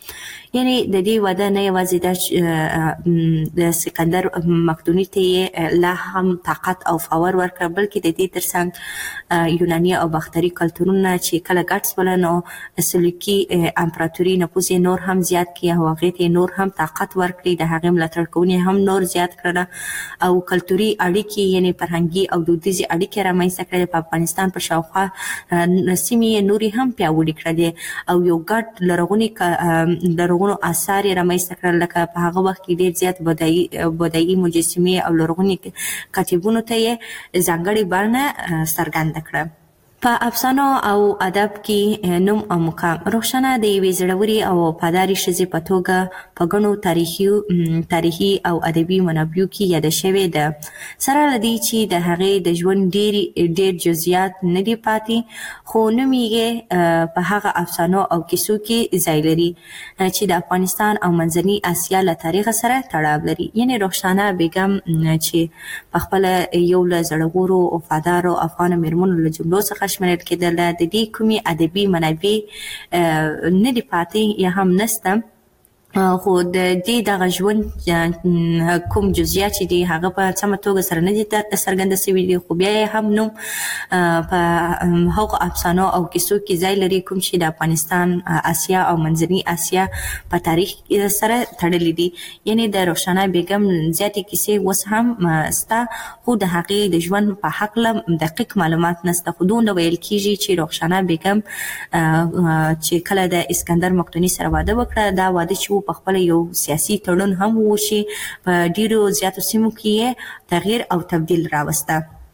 یعنی د دې واده نه یوازې د سکندر مقدوني ته لا هم طاقت او باور ورکړ، بلکې د دې ترڅنګ یوناني او باختري کلتورونه چې کله ګډ شول نو سلوکي امپراتوري نفوذ نور هم زیات کړ او هغې ته نور هم طاقت ورکړي، د هغې ملاتړ کوونکي هم نور زیات کړل او کلتوري اړیکې یعنی فرهنګي او دودیزې اړیکې رامنځته کړې. په افغانستان په شاوخوا سیمې نورې هم پیاوړې کړلې او یو ګډ لرغونو آثار یې رامنځته کړل، لکه په هغه وخت کې ډېر زیات بودایي مجسمې او لرغوني کتیبونو ته یې ځانګړې بڼه څرګنده کړه. په افسانو او ادب کې نوم او مقام روښانه د یوې زړورې او وفادارې ښځې په توګه په ګڼو تاریخي او ادبي منابعو کې یاده شوې ده، سره له دې چې د هغې د ژوند ډېر جزئیات نه دي پاتې، خو نوم یې په هغه افسانو او کیسو کې ځای لري چې د افغانستان او منځني اسیا له تاریخ سره تړاو لري. یعنی روښانه بیګم چې په خپله یو له زړورو وفادارو افغانو مېرمنو له جملو څخه شمېرل کېدله، د دې کومې ادبي منابع نه دي پاتې یا هم نشته، خو د دې دغه ژوند کوم جزئیات چې دي هغه په سمه توګه سره نه دي څرګنده شوي دي، خو بیا یې هم نوم په هغو افسانو او کیسو کې ځای لري کوم چې د افغانستان، اسیا او منځني اسیا په تاریخ سره تړلي دي. یعنی د روښانه بیګم زیاتې کیسې اوس هم شته، خو د هغې د ژوند په هکله دقیق معلومات نشته، خو دومره ویل کېږي چې روښانه بیګم چې کله د اسکندر مقدوني سره واده وکړه، دا واده چې په خپل یو سیاسي تړون هم و چې په ډیرو زیاتو سیمو کې تغییر او تبدیل راوسته.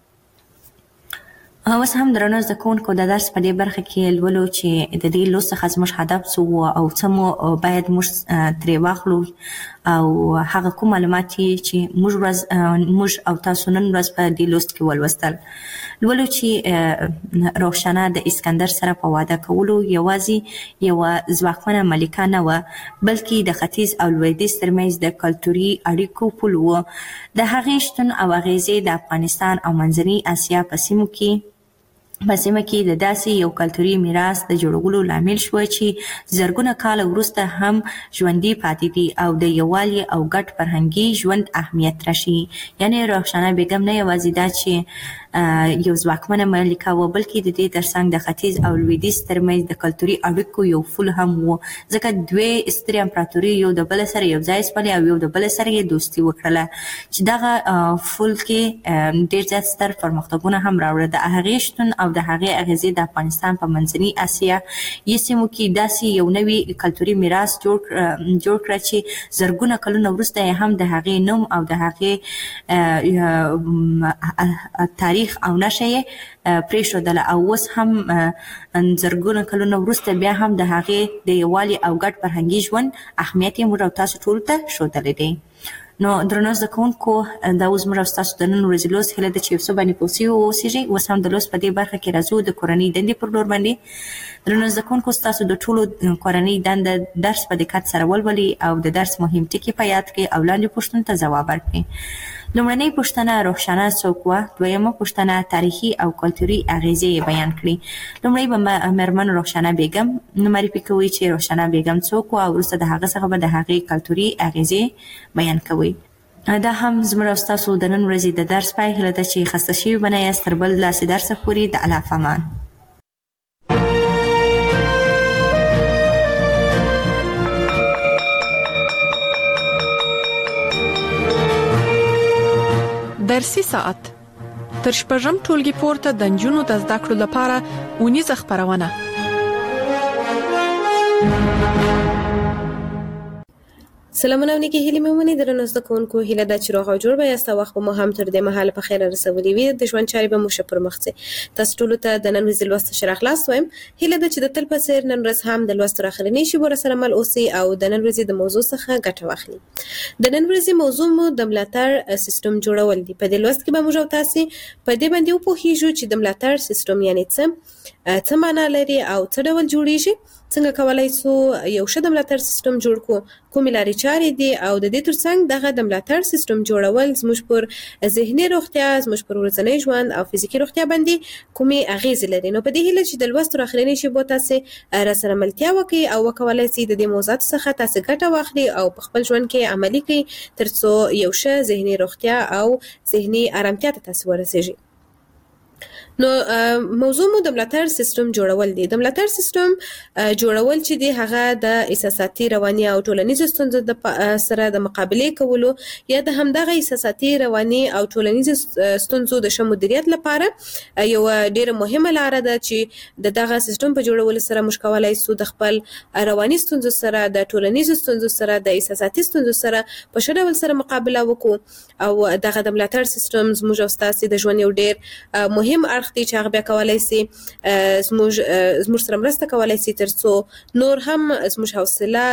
اوس هم درنو زده کوونکو د درس په دې برخه کې لولو چې د دې لوست څخه زموږ هدف څه و او څه مو باید موږ ترې واخلو او هغه کوم معلومات چې موږ او تاسو نن ورځ په دې لوست کې ولوستل. لولو چې روښانه د اسکندر سره په واده کولو یوازې یوه ځواکمنه ملکه نه وه، بلکې د ختیځ او لویدیځ ترمنځ د کلتوري اړیکو پل و. د هغې شتون او اغیزې د افغانستان او منځني اسیا په سیمه کې د داسې یو کلتوري میراث د جوړولو لامل شوه چې زرګونه کاله وروسته هم ژوندي پاتې دي او د یووالي او ګډ فرهنګي ژوند اهمیت راشي. یعنې روښانه بیګم نه یوازې دا چې یو ځواکمنه ملکه وه، بلکې د دې ترڅنګ د ختیځ او لویدیځ ترمنځ د کلتوري اړیکو یو پل هم و، ځکه دوې سترې امپراتورۍ یو د بل سره یو ځای شولې او یو د بل سره یې دوستي وکړله چې دغه پل کې ډېر زیات ستر پرمختګونه هم راوړل. د هغې شتون او د هغې اغیزې د افغانستان په منځني اسیا یې سیمو کې داسې یو نوي کلتوري میراث جوړ کړه چې زرګونه کلونه وروسته یې هم د هغې نوم او د هغې تاریخ او نښه یې پرېښودله او اوس هم زرګونه کلونه وروسته بیا هم د هغې د یووالي او ګډ فرهنګي ژوند اهمیت یې موږ او تاسو ټولو ته ښودلی دی. نو درنو زده کوونکو، دا اوس موږ او ستاسو د نن ورځې لوست هیله ده چې یو څه باندې پوه سوي واوسېږئ. اوس هم د لوست په دې برخه کې راځو د کورنۍ دندې پر لور باندې. درنو زده کوونکو، ستاسو د ټولو کورنۍ دنده درس په دقت سره ولولئ او د درس مهم ټکي په یاد کړئ او لاندې پوښتنو ته ځواب ورکړئ. لومړنۍ پوښتنه روښانه څوک وه؟ دویمه پوښتنه تاریخي او کلتوري اغیزې یې بیان کړي. لومړی به مېرمن روښانه بیګم معرفي کوئ چې روښانه بیګم څوک وه او وروسته د هغه څخه به د هغې کلتوري اغیزې بیان کوئ. دا هم زموږ او ستاسو د نن ورځې د درس پای هیله ده چې خسته شوي به نه یاست. تر بل داسې درسه پورې د الله په امان. درسي ساعت تر شپږم ټولګي پورته د نجونو د زده کړو لپاره اونیزه خپرونه. سلامونه او نیکی هیلې مې ومني. درنو زده کوونکو، هیله ده چې روغ او جوړ به یاست او وخت به مو هم تر دې مهاله په خیر رسولی وي. د ژوند چارې به مو ښه پر مخ ځي. تاسو ټولو ته د نن ورځې لوست ښه راغلاست وایم. هیله ده چې د تل په څېر نن ورځ هم د لوست تر اخرنۍ شېبو راسره مل اوسئ او د نن ورځې د موضوع څخه ګټه واخلئ. د نن ورځې موضوع مو د ملاتړ سیستم جوړول دي. په دې لوست کې به موږ او تاسې په دې باندې وپوهیږو چې د ملاتړ سیستم یعنې څه معنا لري او څه ډول جوړیږي څنګه کولای سو یو ښه د ملاتړ سیستم جوړ کړو، کومې لارې چارې دي او د دې ترڅنګ دغه د ملاتړ سیستم جوړول زموږ پر ذهني روغتیا، زموږ پر ورځنی ژوند او فزیکي روغتیا باندې کومې اغیزې لري. نو په دې هیله چې د لوست تر اخرنۍ شیبو تاسې راسره ملتیا وکړئ او وکولای سئ د دې موضوعاتو څخه تاسې ګټه واخلئ او په خپل ژوند کې عملي کړئ ترڅو یو ښه ذهني روغتیا او ذهني ارامتیا ته تاسې ورسیږئ. نو موضوع مو د ملاتړ سیستم جوړول دي. د ملاتړ سیستم جوړول چې دی هغه د احساساتي، رواني او ټولنیزو ستونزو سره د مقابله کولو یا د همدغه احساساتي، رواني او ټولنیزو ستونزو د ښه مدیریت لپاره یو ډیره مهمه لاره ده چې دغه سیستم په جوړولو سره موږ کولای سو د خپل رواني ستونزو سره، د ټولنیزو ستونزو سره، د احساساتي ستونزو سره په ښه ډول سره مقابله وکړو او دغه د ملاتړ سیستم زموږ او ستاسې د ژوند یو ډیر مهم اړخ دی چې هغه بیا کولای سي زموږ سره مرسته کولای سي ترڅو نور هم زموږ حوصله،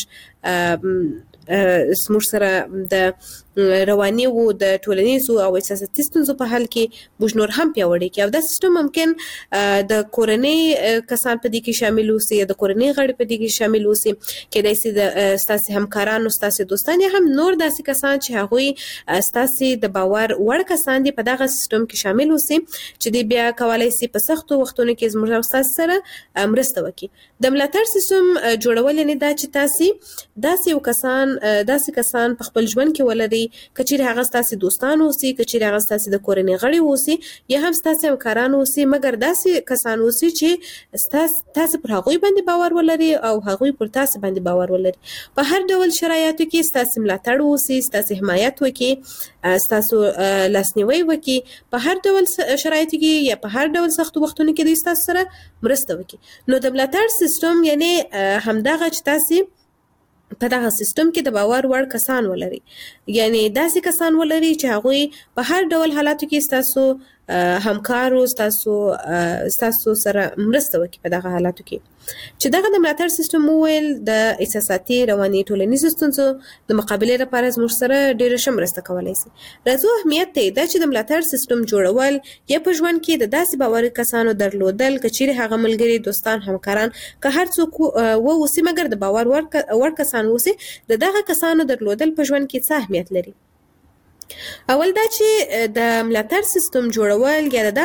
زموږ سره د رواني او د ټولنیزو او احساساتي ستونزو په حل کې موږ نور هم پیاوړي کړي. او دا سیستم ممکن د کورنۍ کسان په دې کې شامل اوسي، د کورنۍ غړي په دې کې شامل اوسي، کېدای سي د ستاسې همکارانو، ستاسې دوستان یا هم نور داسې کسان چې هغوی ستاسې د باور وړ کسان دي په دغه سیستم کې شامل اوسي چې دی بیا کولای سي په سختو وختونو کې زموږ او ستاسې سره مرسته وکړي. د ملاتړ سیستم جوړول یعنې دا چې تاسې داسې کسان په خپل ژوند کې ولرئ که چیرې هغه ستاسې دوستان اوسي، که چیرې هغه ستاسې د کورنۍ غړي اوسي یا هم ستاسې همکاران اوسي، مګر داسې کسان اوسي چې تاسې پر هغوی باندې باور ولري او هغوی پر تاسې باندې باور ولري. په هر ډول شرایطو کې ستاسې ملاتړ اوسي، ستاسې حمایت وکړي، ستاسو لاسنیوی وکړي، په هر ډول شرایطو کې یا په هر ډول سختو وختونو کې دوی ستاسو سره مرسته وکړي. نو د ملاتړ سیستم یعنې همدغه چې تاسې په دغه سیستم کې د باور وړ کسان ولري، یعنی داسې کسان ولري چې هغوی په هر ډول حالاتو کې ستاسو همکارو، ستاسو سره مرسته وکړي په دغه حالاتو کې. چې دغه د ملاتړ سیستم وویل د احساساتي، رواني، ټولنیزو ستونزو د مقابلې لپاره زموږ سره ډېره ښه مرسته کولی سي. راځو اهمیت ته دا چې د ملاتړ سیستم جوړول یا په ژوند کې د داسې باوري کسانو درلودل که چیرې هغه ملګري، دوستان، همکاران که هر څوک واوسي مګر د باور وړ کسان واوسي، د دغه کسانو درلودل په ژوند کې څه اهمیت لري؟ اول دا چې د ملاتړ سیستم جوړول یا د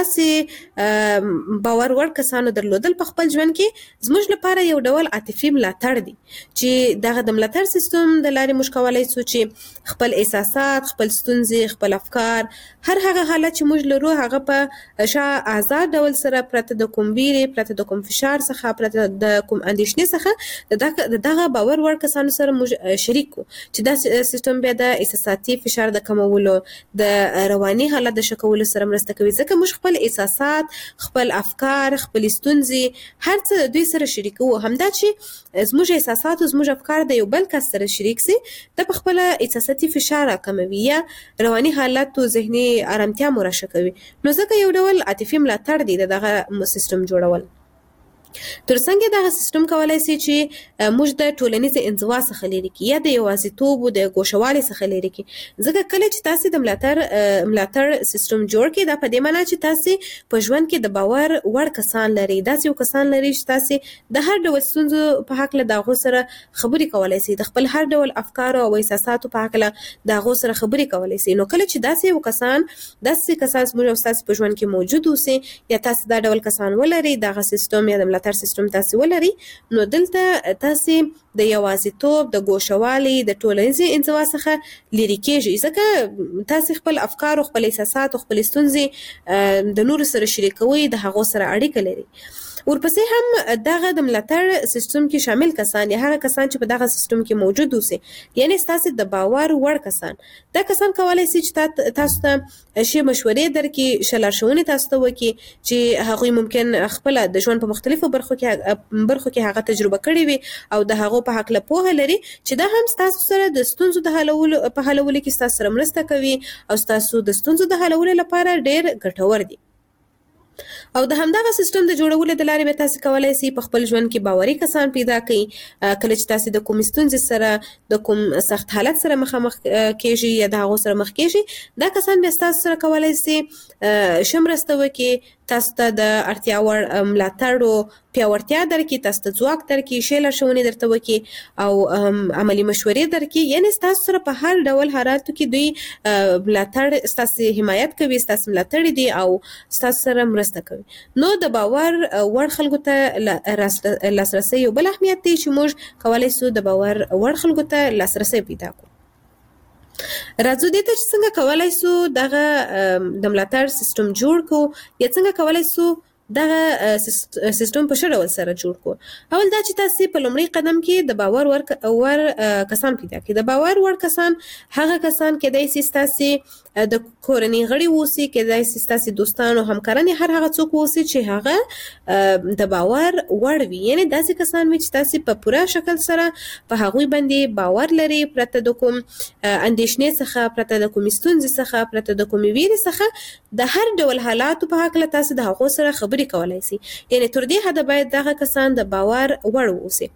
داسې باور وړ کسانو درلودل په خپل ژوند کې زموږ لپاره یو ډول عاطفي ملاتړ دی چې دغه د ملاتړ سیستم د لارې موږ کولی سو چې خپل احساسات، خپل ستونزې، خپل افکار، هر هغه حالت چې موږ لرو هغه په آزاد ډول سره پرته د کوم ویرې، پرته د کوم فشار څخه، پرته د کوم اندېښنې څخه د دغه باور وړ کسانو سره موږ شریک کړو چې دا سیستم بیا د احساساتي فشار د کمولو، د رواني حالت د ښه کولو سره مرسته کوي، ځکه موږ خپل احساسات، خپل افکار، خپل ستونزې هر څه د دوی سره شریکوو. همدا چې زموږ احساسات او زموږ افکار د یو بل کس سره شریک سي، د په خپله احساساتي فشار راکموي یا رواني حالت او ذهني ارامتیا مو راښه کوي. نو ځکه یو ډول عاطفي ملاتړ دی د دغه سیستم جوړول. ترڅنګ دغه سیستم کولای سي چې موږ د ټولنیز انزوا څخه لرې کړي یا د یوازیتوب او د ګوښوالي څخه لرې کړي، ځکه کله چې تاسې د ملاتړ سیستم جوړ کړئ دا په دې معنا چې تاسې په ژوند کې د باور وړ کسان لرئ، داسې یو کسان لرئ چې تاسې د هر ډول ستونزو په هکله د هغو سره خبرې کولی سئ، د خپل هر ډول افکارو او احساساتو په هکله د هغو سره خبرې کولی سئ. نو کله چې داسې کسان زموږ او ستاسې په ژوند کې موجود اوسي یا تاسې دا ډول کسان ولرئ، دغه سیستم یا د ملاتړ سیستم تاسې ولري، نو دلته تاسې د یوازیتوب، د ګوښوالي، د ټولنیزې انزوا څخه لرې کېږئ، ځکه تاسې خپل افکار او خپل احساسات او خپل ستونزې د نورو سره شریکوئ، د هغو سره اړیکه لرئ. ورپسې هم دغه د ملاتړ سیستم کې شامل کسان یا هغه کسان چې په دغه سیستم کې موجود اوسي، یعنی ستاسې د باور وړ کسان، دا کسان کولی سي چې تاسو ته ښې مشورې درکړي، ښه لارښوونې تاسو ته وکړي چې هغوی ممکن خپله د ژوند په مختلفو برخو کې هغه تجربه کړې وي او د هغو په هکله پوهه لري چې دا هم ستاسو سره د ستونزو د حلولو کې ستاسو سره مرسته کوي او ستاسو د ستونزو د حلولو لپاره ډېر ګټور دي. او د همدغه سیستم د جوړولو د لارې به تاسو کولای شئ په خپل ژوند کې باوري کسان پیدا کړئ. کله چې تاسو د کوم ستونزې سره د کوم سخت حالت سره مخامخ کېږئ یا د هغو سره مخ کېږئ، دا کسان بیا تاسو سره کولای شي ښه مرسته وکړي، تاسو ته د اړتیا وړ ملاتړ او پیاوړتیا درکړي، تاسو ته ځواک درکړي، ښې لارښوونې درته وکړي او عملي مشورې درکړي. یعنې ستاسو سره په هر ډول حالاتو کې دوی ملاتړ، ستاسو حمایت کوي، ستاسو ملاتړ دي او ستاسو سره مرسته کوي. نو د باور وړ خلکو ته لاسرسی یو بل اهمیت دی چې موږ کولای شو د باور وړ خلکو ته لاسرسی پیدا کړو. راځو دې ته چې څنګه کولای شو دغه د ملاتړ سیستم جوړ کړو یا څنګه کولای شو دغه سیستم په ښه ډول سره جوړ کړو. اول دا چې تاسو په لومړي قدم کې د باور وړ کسان پیدا کړئ. د باور وړ کسان هغه کسان کېدای شي ستاسو د کورنۍ غړي اوسي، کېدای شي ستاسو دوستان او همکاران، هر هغه څوک اوسي چې هغه د باور وړ وي. یعنې داسې کسان وي چې تاسو په پوره شکل سره په هغوی باندې باور لري، پرته د کوم اندېښنې څخه، پرته د کوم ستونزې څخه، پرته د کوم ویرې څخه د هر ډول حالاتو په هکله تاسو د هغو سره خبرې کولای شي. یعنې تر دې حده باید دغه کسان د باور وړ اوسي.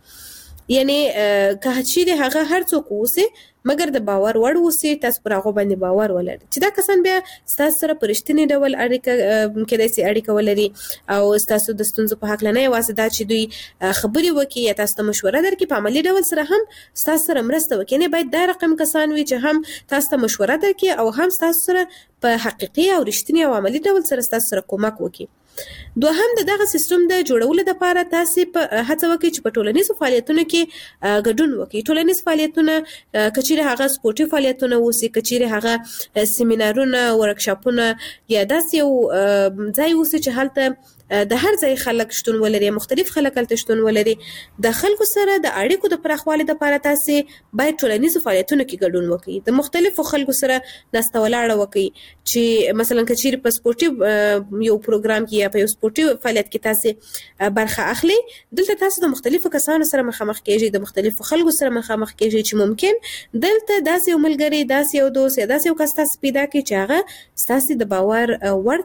یعنې که چیرې هغه هر څوک اوسي مګر د باور وړ اوسي، تاسو پر هغو باندې باور ولرئ چې دا کسان بیا ستاسو سره په رښتیني ډول اړیکه کېدای شي اړیکه ولري او ستاسو د ستونزو په هکله نه یوازې دا چې دوی خبرې وکړي یا تاسو ته مشوره درکړي، په عملي ډول سره هم ستاسو سره مرسته وکړي. یعنې باید دا رقم کسان وي چې هم تاسو ته مشوره درکړي او هم ستاسو سره په حقیقي او رښتیني او عملي ډول سره ستاسو سره کومک وکړي. دوهم د دغه سیستم د جوړولو لپاره تاسو په هڅه وکړئ چې په ټولنیزو فعالیتونو کې ګډون وکړئ. ټولنیز فعالیتونه که چیرې هغه سپورټي فعالیتونه اوسي، که چیرې هغه سیمینارونه، ورکشاپونه یا داسې یو ځای اوسي چې هلته د هر ځای خلک شتون ولري، مختلف خلک هلته شتون ولري. د خلکو سره د اړیکو د پراخوالي لپاره تاسو باید ټولنیزو فعالیتونو کې ګډون وکړئ. د مختلفو خلکو سره ناسته ولاړه وکړئ چې مثلا که چیرې په سپورټي یو پروګرام کې یا په یو سپورټي فعالیت کې تاسو برخه اخلي، دلته تاسو د مختلفو کسانو سره مخامخ کېږئ، د مختلفو خلکو سره مخامخ کېږئ چې ممکن دلته داسې یو ملګری، داسې یو دوست یا داسې یو کس تاسو پیدا کړئ چې هغه ستاسو د باور وړ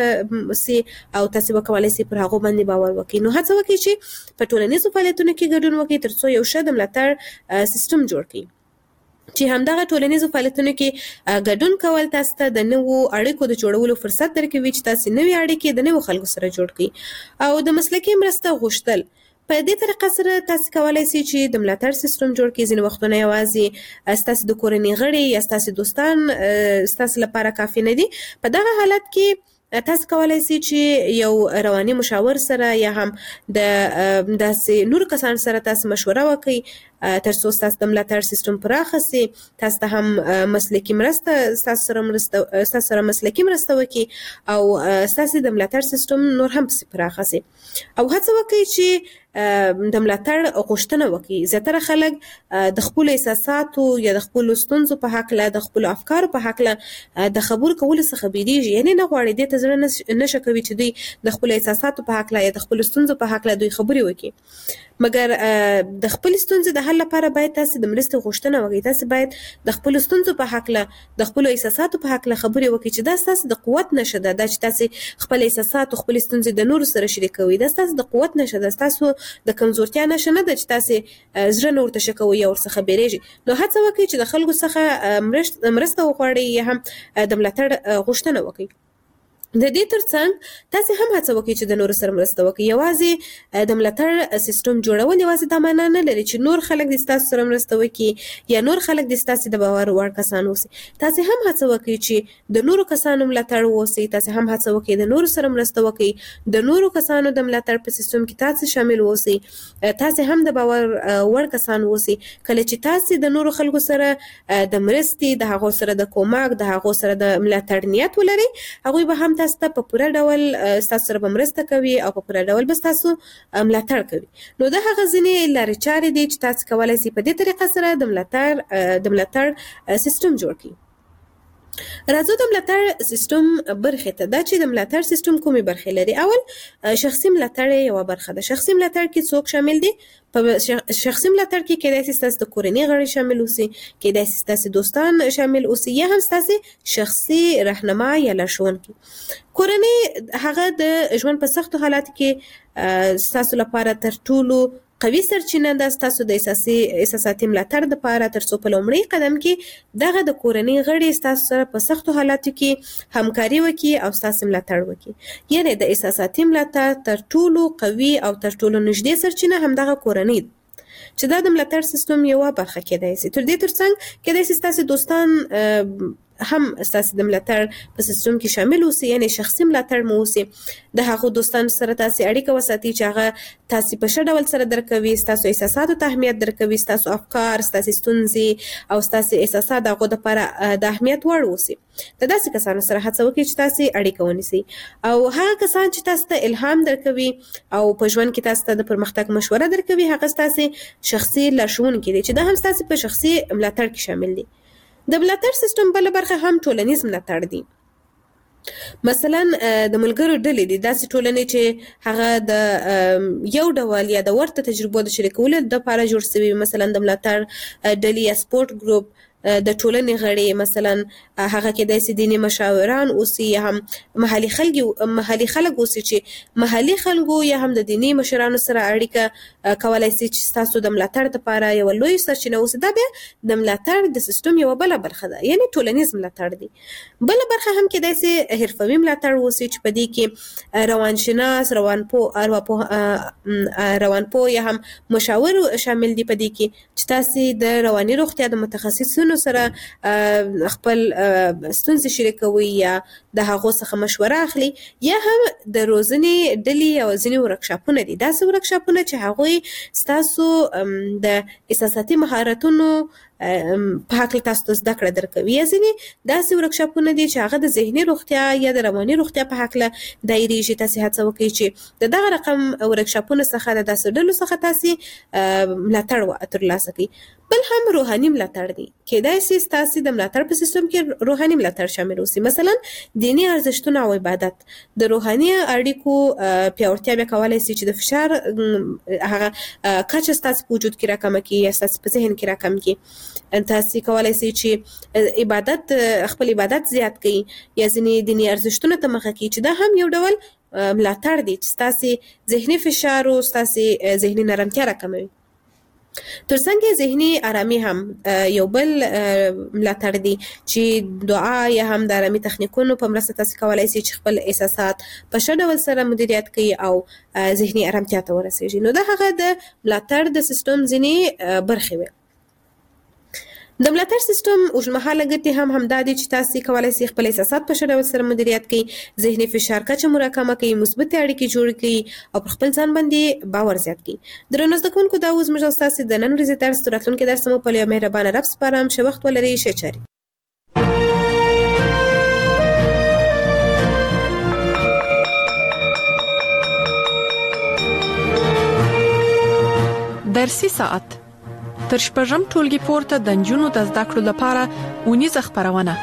کس سي او تاسو کولای شئ پر هغو باندې باور وکړئ. نو هڅه وکړئ چې په ټولنیزو فعالیتونو کې ګډون وکړئ ترڅو یو ښه د ملاتړ سیستم جوړ کړئ. چې همدغه ټولنیزو فعالیتونو کې ګډون کول تاسو ته د نوو اړیکو د جوړولو فرصت درکوي چې تاسو نوې اړیکې د نوو خلکو سره جوړ کړئ. او د مسلکي مرسته غوښتل په دې طریقه سره تاسو کولای شئ چې د ملاتړ سیستم جوړ کړئ. ځینې وختونه یوازې ستاسو د کورنۍ غړي یا ستاسو دوستان ستاسو لپاره کافي نه دي. په دغه حالت کې تاسو کولای شئ چې یو رواني مشاور سره یا هم د داسې نور کسان سره تاسو مشوره وکړئ ترڅو ستاسو د ملاتړ سیستم پراخه شي. تاسو ته هم مسلکي مرسته ستاسو سره مسلکي مرسته وکړي او ستاسو د ملاتړ سیستم نور هم پراخه شي. او هڅه وکړئ چې د ملاتړ غوښتنه وکړي. زیاتره خلک د خپل احساساتو یا د خپل ستونزو په هکله، د خپل افکارو په هکله د خبرو کولو څخه بیریږي. یعنې نه غواړي دې ته زړه نشه کوي چې دوی د خپل احساساتو په هکله یا د خپل ستونزو په هکله دوی خبرې وکړي. مګر د خپل ستونزې د حل لپاره باید تاسو د مرستې غوښتنه وکړئ. تاسو باید د خپل ستونزو په هکله، د خپل احساساتو په هکله خبرې وکړئ چې دا ستاسو د قوت نښه ده. دا چې تاسو خپل احساسات او خپل ستونزې د نورو سره شریکوئ، دا ستاسو د قوت نښه ده، ستاسو د کمزورتیا نښه نه ده چې تاسو زړه نه ورته ښه کوئ یا ورڅخه بیریږئ. نو هڅه وکړئ چې د خلکو څخه مرسته وغواړئ یا هم د ملاتړ غوښتنه وکړئ. د دې ترڅنګ تاسو هم هڅه وکړئ چې د نورو سره مرسته وکړئ. یوازې د ملاتړ سیستم جوړول یوازې دا معنا نه لري چې نور خلک د تاسو سره مرسته وکړي یا نور خلک د تاسو د باور وړ کسان اوسي. تاسو هم هڅه وکړئ چې د نورو کسانو ملاتړ ووسئ. تاسو هم هڅه وکړئ د نورو سره مرسته وکړئ، د نورو کسانو د ملاتړ په سیستم کې تاسو شامل اوسئ. تاسو هم د باور وړ کسان اوسئ. کله چې تاسو د نورو خلکو سره د مرستې، د هغو سره د کومک، د هغو سره د ملاتړ نیت ولرئ، هغوی به هم تاسو ته په پوره ډول ستاسو سره به مرسته کوي او په پوره ډول به ستاسو ملاتړ کوي. نو دا هغه ځینې لارې چارې دي چې تاسو کولای شئ په دې طریقه سره د ملاتړ سیستم جوړ کړئ. راځو د ملاتړ سیستم برخې ته. دا چې د ملاتړ سیستم کومې برخې لري؟ اول شخصي ملاتړ یو برخه ده. شخصي ملاتړ کې څوک شامل دي؟ په شخصي ملاتړ کې کېدای شي ستاسو د کورنۍ غړي شامل اوسي، کېدای شي ستاسو دوستان شامل اوسي، یا هم ستاسو شخصي رهنما یا لارښوونکي. کورنۍ هغه د ژوند په سختو حالاتو کې ستاسو لپاره تر ټولو قوي سرچینه ده ستاسو د احساساتي ملاتړ دپاره، تر څو په لومړي قدم کې دغه د کورنۍ غړي ستاسو سره په سختو حالاتو کې همکاري وکړي او ستاسو ملاتړ وکړي. یعنې د احساساتي ملاتړ تر ټولو قوي او تر ټولو نږدې سرچینه همدغه کورنۍ ده چې دا د ملاتړ سیستم یوه برخه کېدای شي. تر دې ترڅنګ کېدای شي ستاسو دوستان هم ستاسو د ملاتړ په سیستم کې شامل اوسي، یعنی شخصي ملاتړ مو اوسي. د هغو دوستانو سره تاسو اړیکه وساتئ چې هغه تاسو په ښه ډول سره درک کوي، ستاسو احساساتو ته اهمیت درکوي، ستاسو افکار، ستاسو ستونزې او ستاسو احساسات د هغو دپاره د اهمیت وړ اوسي. د داسې کسانو سره هڅه وکړئ چې تاسو اړیکه ونیسئ، او هغه کسان چې تاسو ته الهام درکوي او په ژوند کې تاسو ته د پرمختګ مشوره درکوي، هغه ستاسو شخصي لارښوونکي دي چې دا هم ستاسو په شخصي ملاتړ کې شامل دي. د ملاتړ سیستم بله برخه هم ټولنیز ملاتړ دی. مثلا د ملګرو ډلې دي، داسې ټولنې چې هغه د یو ډول یا د ورته تجربو د شریکولو دپاره جوړ شوي، مثلا د ملاتړ ډلې یا سپورټ ګروپ د ټولنې غړي، مثلا هغه کېدای شي دیني مشاوران اوسي، یا هم محلي خلک اوسي چې محلي خلکو یا هم د دیني مشرانو سره اړیکه کولای شي چې ستاسو د ملاتړ دپاره یوه لوی سرچینه اوسي. دا بیا د ملاتړ د سیستم یوه بله برخه ده، یعنې ټولنیز ملاتړ دی. بله برخه هم کېدای شي حرفوي ملاتړ اوسي چې په دې کې روانشناس، روانپوه یا هم مشاور شامل دي په دې کې چې تاسو د رواني روغتیا د متخصصینو سره خپل ستونزې شریکوي یا د هغو څخه مشوره اخلي، یا هم د روزنې ډلې او ځینې ورکشاپونه دي. داسې ورکشاپونه چې هغوی ستاسو د احساساتي مهارتونو په هکله تاسو ته زده کړه درکوي، یا ځینې داسې ورکشاپونه دي چې هغه د ذهني روغتیا یا د رواني روغتیا په هکله دایریږي. تاسو هڅه وکړئ چې د دغه رقم ورکشاپونو څخه د داسې ډلو څخه تاسو ملاتړ ترلاسه کړئ. بل هم روحاني ملاتړ دی. کېدای شي ستاسو د ملاتړ په سیستم کې روحاني ملاتړ شامل اوسي، مثلا دیني ارزښتونه او عبادت. د روحاني اړیکو پیاوړتیا بیا کولی شي چې د فشار هغه کچه ستاسو په وجود کې راکمه کړي یا ستاسو په ذهن کې راکم کړي. تاسو کولی شي چې خپل عبادت زیات کړئ یا ځینې دیني ارزښتونو ته مخه کړي، چې دا هم یو ډول ملاتړ دی چې ستاسو ذهني فشار او ستاسو ذهني نرمتیا راکموي. ترڅنګ ذهني آرامي هم یو بل ملاتړ دی چې دعا یا هم د آرامي تخنیکونو په مرسته تاسو کولی شئ چې خپل احساسات په ښه ډول سره مدیریت کړئ او ذهني آرامتیا ته ورسیږي. نو دا هغه د ملاتړ د سیستم ځینې برخې وې. د ملاتړ سیستم اوږدمهاله ګټې هم همدا دي چې تاسو کولی شئ خپل احساسات په ښه ډول سره مدیریت کړئ، ذهني فشار کچه مو راکمه کړئ، مثبتې اړیکې جوړې کړئ او پر خپل ځان باندې باور زیات کړئ. درنو زده کوونکو، دا اوس زموږ او ستاسو د نن ورځې درس. تر راتلونکي درس مو په یو مهربانه رب سپارم. ښه وخت ولرئ، ښه چارې. درسي ساعت تر شپږم ټولګي پورته د نجونو د زده کړو لپاره اونیزه خپرونه.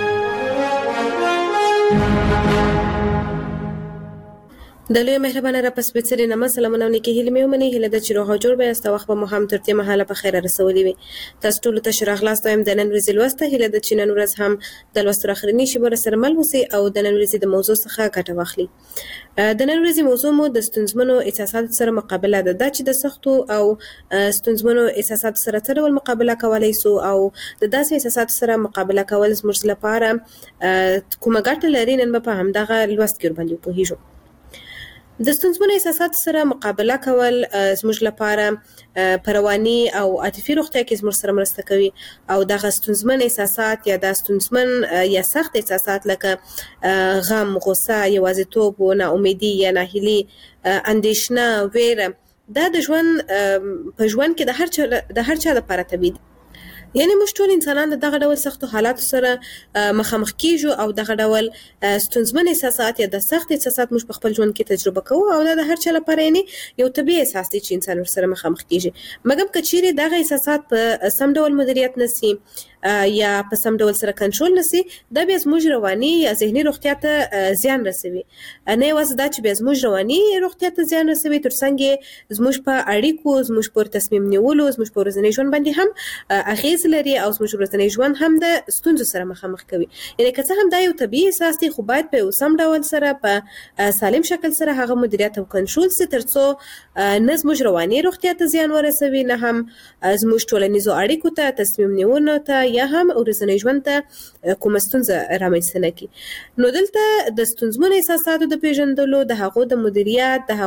د لوی مهربانه را پس بچری نامه سلامونه نیکی هیله مې ومني. هیله د چې روغ جوړ به است وخت به مو هم تر دې مهاله په خیر رسولي وي. تاسو ټول ته شرح خلاص وایم د نن ورځې لوسته. هیله د چې نن ورځ هم د لوستو اخرنی شی بر سره مل وسی او د نن ورځې د موضوع څخه ګټه واخلي. د نن ورځې موضوع مو د ستونزمنو احساساتو سره مقابله ده. چې د سختو او ستونزمنو احساساتو سره څه ډول مقابله کولای سو او د داسې احساساتو سره مقابله کول زموږ لپاره کومه ګټه لري، نن په همدغه لوست کې باندې پوهیږو. د ستونزمنو احساساتو سره مقابله کول زموږ لپاره په رواني او عاطفي روغتیا کې زموږ سره مرسته کوي او دغه ستونزمن احساسات یا د ستونزمن یا سخت احساسات لکه غم، غصه، یوازیتوب، ناامیدي یا ناهیلي، اندېښنه، ویره، دا د ژوند په ژوند کې د هر چا لپاره طبیعي دي. یعنی موږ ټول انسانان دغه ډول سختو حالاتو سره مخامخ کیږو او دغه ډول ستونزمن احساسات یا د سخت احساسات موږ په خپل ژوند کې تجربه کوو او دا د هر چا لپاره یعنی یو طبیعي احساس دی چې انسان ورسره مخامخ کیږي. مګر که چیرې دغه احساسات په سم ډول مدیریت نشي یا په سم ډول سره کنټرول نسی دا بیا زموږ رواني یا ذهني روغتیا ته زیان رسوي. نه یوازې دا چې بیا زموږ رواني روغتیا ته زیان رسوي، ترڅنګ زموږ په اړیکو، زموږ پر تصمیم نیولو، زموږ په ورځني ژوند باندې هم اغیز لري او زموږ ورځنی ژوند هم د ستونزو سره مخامخ کوي. یعنی که څه هم دا یو طبیعي احساس دی، خو باید په سم ډول سره په سالم شکل سره هغه مدیریت او کنټرول سي، ترڅو نه زموږ رواني روغتیا ته زیان ورسوي، نه هم زموږ ټولنیزو اړیکو ته، تصمیم نیونو ته یا هم ورځنی ژوند ته کومه ستونزه رامنځته نه کړي. نو دلته د ستونزمنو احساساتو د پیژندلو، د هغو د مدیریت، د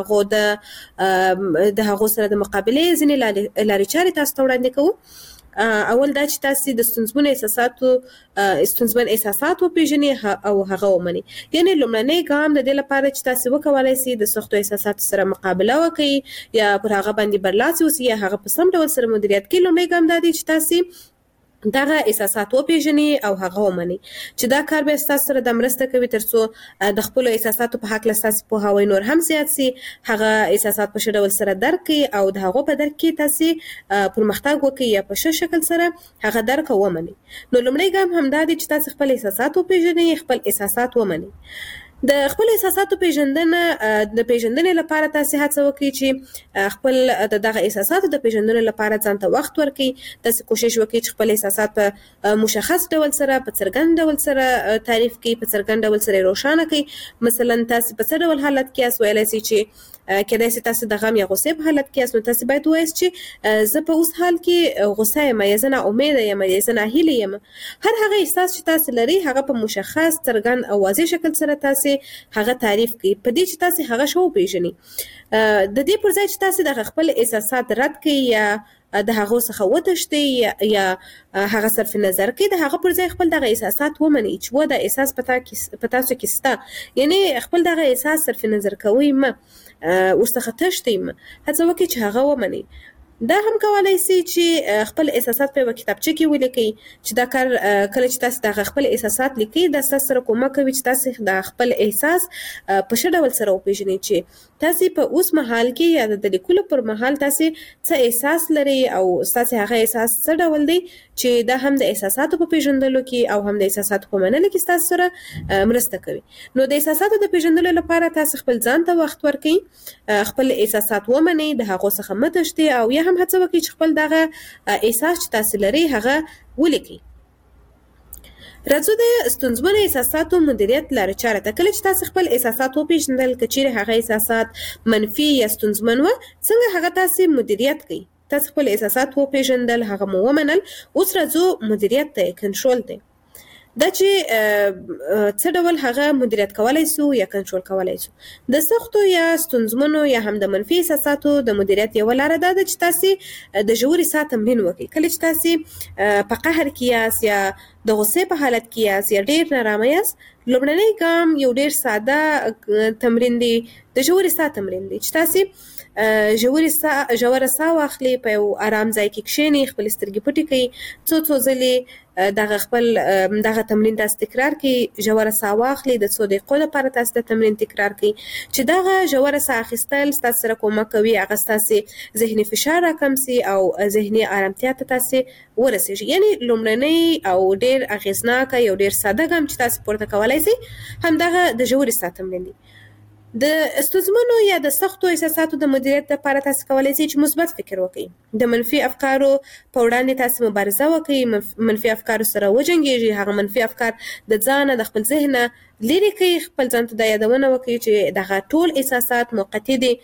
هغو سره د مقابلې ځینې لارې چارې تاسو ته وړاندې کوو. اول دا چې تاسو د ستونزمن احساسات وپېژنئ او هغه ومنئ. یعنی لومړنی ګام د دې لپاره چې تاسو وکولای شئ د سختو احساساتو سره مقابله وکړئ یا پر هغه باندې برلاسي اوسئ یا هغه په سم ډول سره مدیریت کړئ، لومړی ګام دا دی چې تاسو دغه احساسات وپېژنئ او هغه ومنئ. چې دا کار به ستاسو سره د مرسته کوي ترڅو د خپلو احساساتو په هکله ستاسو پوهاوی نور هم زیات سي، هغه احساسات په ښه ډول سره درک کړئ او د هغو په درک کې تاسو پرمختګ وکړئ یا په ښه شکل سره هغه درک او ومنئ. نو لومړی ګام همدا دی چې تاسو خپل احساسات وپېژنئ، خپل احساسات ومنئ. د خپل احساساتو پیژندنې لپاره تاسو هڅه وکړئ چې خپل دغه احساساتو د پیژندنې لپاره ځان ته وخت ورکړئ. تاسو کوشش وکړئ چې خپل احساسات په مشخص ډول سره، په څرګند ډول سره تعریف کړئ، په څرګند ډول سره روښانه کړئ. مثلا تاسو په څه ډول حالت کې یاست، ویلای شئ چې کېدای شي تاسو د غم یا غوسې په حالت کې یاست، نو تاسو باید ووایاست چې زه په اوس حال کې غوسه یم، یا زه ناامیده یم، یا زه ناهیلې یم. هر هغه احساس چې تاسو لرئ هغه په مشخص، څرګند او واضح شکل سره تاسو هغه تعریف کړئ، په دې چې تاسو هغه شو وپېژنئ. د دې پر ځای چې تاسو د خپل احساسات رد کړئ یا د هغو څخه وتښتئ یا هغه صرف نظر کړئ، د هغه پر ځای خپل دغه احساسات ومنئ چې دا احساس په تاسو کې شته. یعنی خپل دغه احساس صرف نظر کوئ مه، ورڅخه تښتئ مه، هڅه وکړئ چې هغه ومنئ. دا هم کولای شي چې خپل احساسات په کتابچه کې ولیکئ، چې دا کار کله چې تاسو د خپل احساسات لیکئ دا تاسو سره کومک کوي چې تاسو د خپل احساس په ښه ډول سره وپېژنئ چې تاسو په اوس مهال کې یا د لیکلو پر مهال تاسو څه احساس لرئ او تاسو هغه احساس څه ډول دی، چې دا هم د احساساتو په پیژندلو کې او هم د احساساتو په منلو کې تاسو سره مرسته کوي. نو د احساساتو د پیژندلو لپاره تاسو خپل ځان ته وخت ورکړئ، خپل احساسات ومنئ، د هغو څخه مه تښتئ او یا هم هڅه وکړئ چې خپل دغه احساس چې تاسو لرئ هغه ولیکئ. راځو د ستونزمنو احساساتو مدیریت لارې چارې ته. کله چې تاسو خپل احساسات وپېژندل، که چیرې هغه احساسات منفي یا ستونزمن وه، څنګه هغه تاسو مدیریت کړئ. تاسو خپل احساسات وپېژندل، هغه مو ومنل، اوس راځو مدیریت ته، کنټرول ته. دا چې څه ډول هغه مدیریت کولای شو یا کنټرول کولای شو. د سختو یا ستونزمنو یا هم د منفي احساساتو د مدیریت یوه لاره دا ده چې تاسو د ژورې ساه تمرین وکړئ. کله چې تاسو په قهر کې یاست یا د غوسې په حالت کې یاست یا ډېر نارامه یاست، لومړنی ګام یو ډېر ساده تمرین دی، د ژورې ساه تمرین دی، چې تاسو ژوره ساه واخلئ، په یو آرام ځای کې کښېنئ، خپلې سترګې پټې کړئ، څو ځلې دغه تمرین تاسو تکرار کړئ. ژوره ساه واخلئ، د څو دقیقو لپاره تاسو د تمرین تکرار کړئ، چې دغه ژوره ساه اخیستل ستاسو سره کومک کوي هغه ستاسو ذهني فشار راکم سي او ذهني آرامتیا ته تاسو ورسېږي. یعنی لومړنی او ډېر اغېزناکه یو ډېر ساده ګام چې تاسو پورته کولی شئ همدغه د ژورې ساه تمرین دی. د ستونزمنو یا د سختو احساساتو د مدیریت لپاره تاسو کولی شئ چې مثبت فکر وکړئ، د منفي افکارو په وړاندې تاسو مبارزه وکړئ، منفي افکارو سره وجنګېږئ، هغه منفي افکار د ځانه د خپل ذهنه لرې کړئ، خپل ځان ته دا یادونه وکړئ چې دغه ټول احساسات موقتي دي.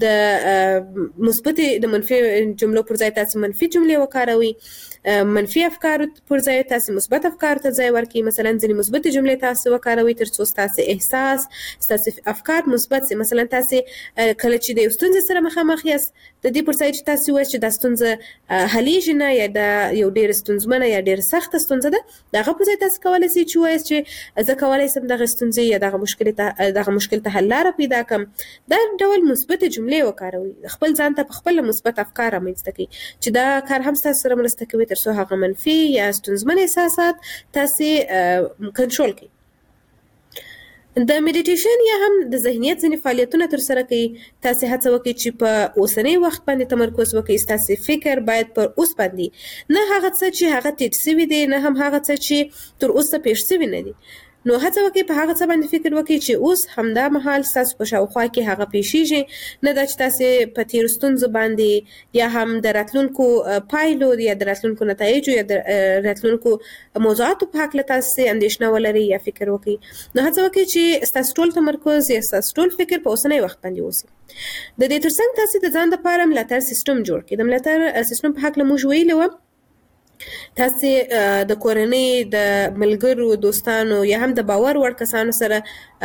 د منفي جملو پر ځای تاسو منفي جملې وکاروئ، منفي افکارو پر ځای تاسو مثبت افکارو ته ځای ورکړئ. مثلا ځینې مثبتې جملې تاسو وکاروئ ترڅو ستاسو احساس، ستاسو افکار مثبت سي. مثلا تاسو کله چې د یو ستونزې سره مخامخ یاست، د دې پر ځای چې تاسو ووایئ چې دا ستونزه حلیږي نه یا دا یو ډېره ستونزمنه یا ډېره سخته ستونزه ده، د هغه پر ځای تاسو کولی شئ چې ووایاست چې زه کولی شم دغه ستونزې یا دغه مشکل ته حل لاره پیدا کړم. دا ډول مثبتې جملې وکاروئ، خپل ځان ته په خپله مثبت افکار رامنځته کړئ، چې دا کار هم ستاسو سره مرسته کوي ترڅو هغه منفي یا ستونزمن احساسات تاسو کنټرول کړئ. د میډیټیشن یا هم د ذهنیت ځینې فعالیتونه تر سره کوي. تاسو هڅه وکړئ چې په اوسنۍ وخت باندې تمرکز وکړئ. تاسو فکر باید پر اوس باندې، نه هغه څه چې هغه تیر شوی دی، نه هم هغه څه چې تر اوسه پیښ شوی نه دي. نو هڅه وکړئ په هغه څه باندې فکر وکړئ چې اوس همدا مهال تاسو په شاوخوا کې هغه پیښیږي، نه دا چې تاسو په تیر ستونزو باندې یا هم د راتلونکو پایلو یا د راتلونکو نتایجو یا د راتلونکو موضوعاتو په هکله تاسو اندېښنه ولرئ یا فکر وکړئ. نو هڅه وکړئ چې تاسو ټول تمرکز یا تاسو ټول فکر په اوسنۍ وخت باندې وسی. د دې ترڅنګ تاسو د ځان لپاره ملاتړ سیستم جوړ کړئ. د ملاتړ سیستم په هکله موږ ویلو تاسو د کورنۍ، د ملګرو، دوستانو یا هم د باور وړ کسانو سره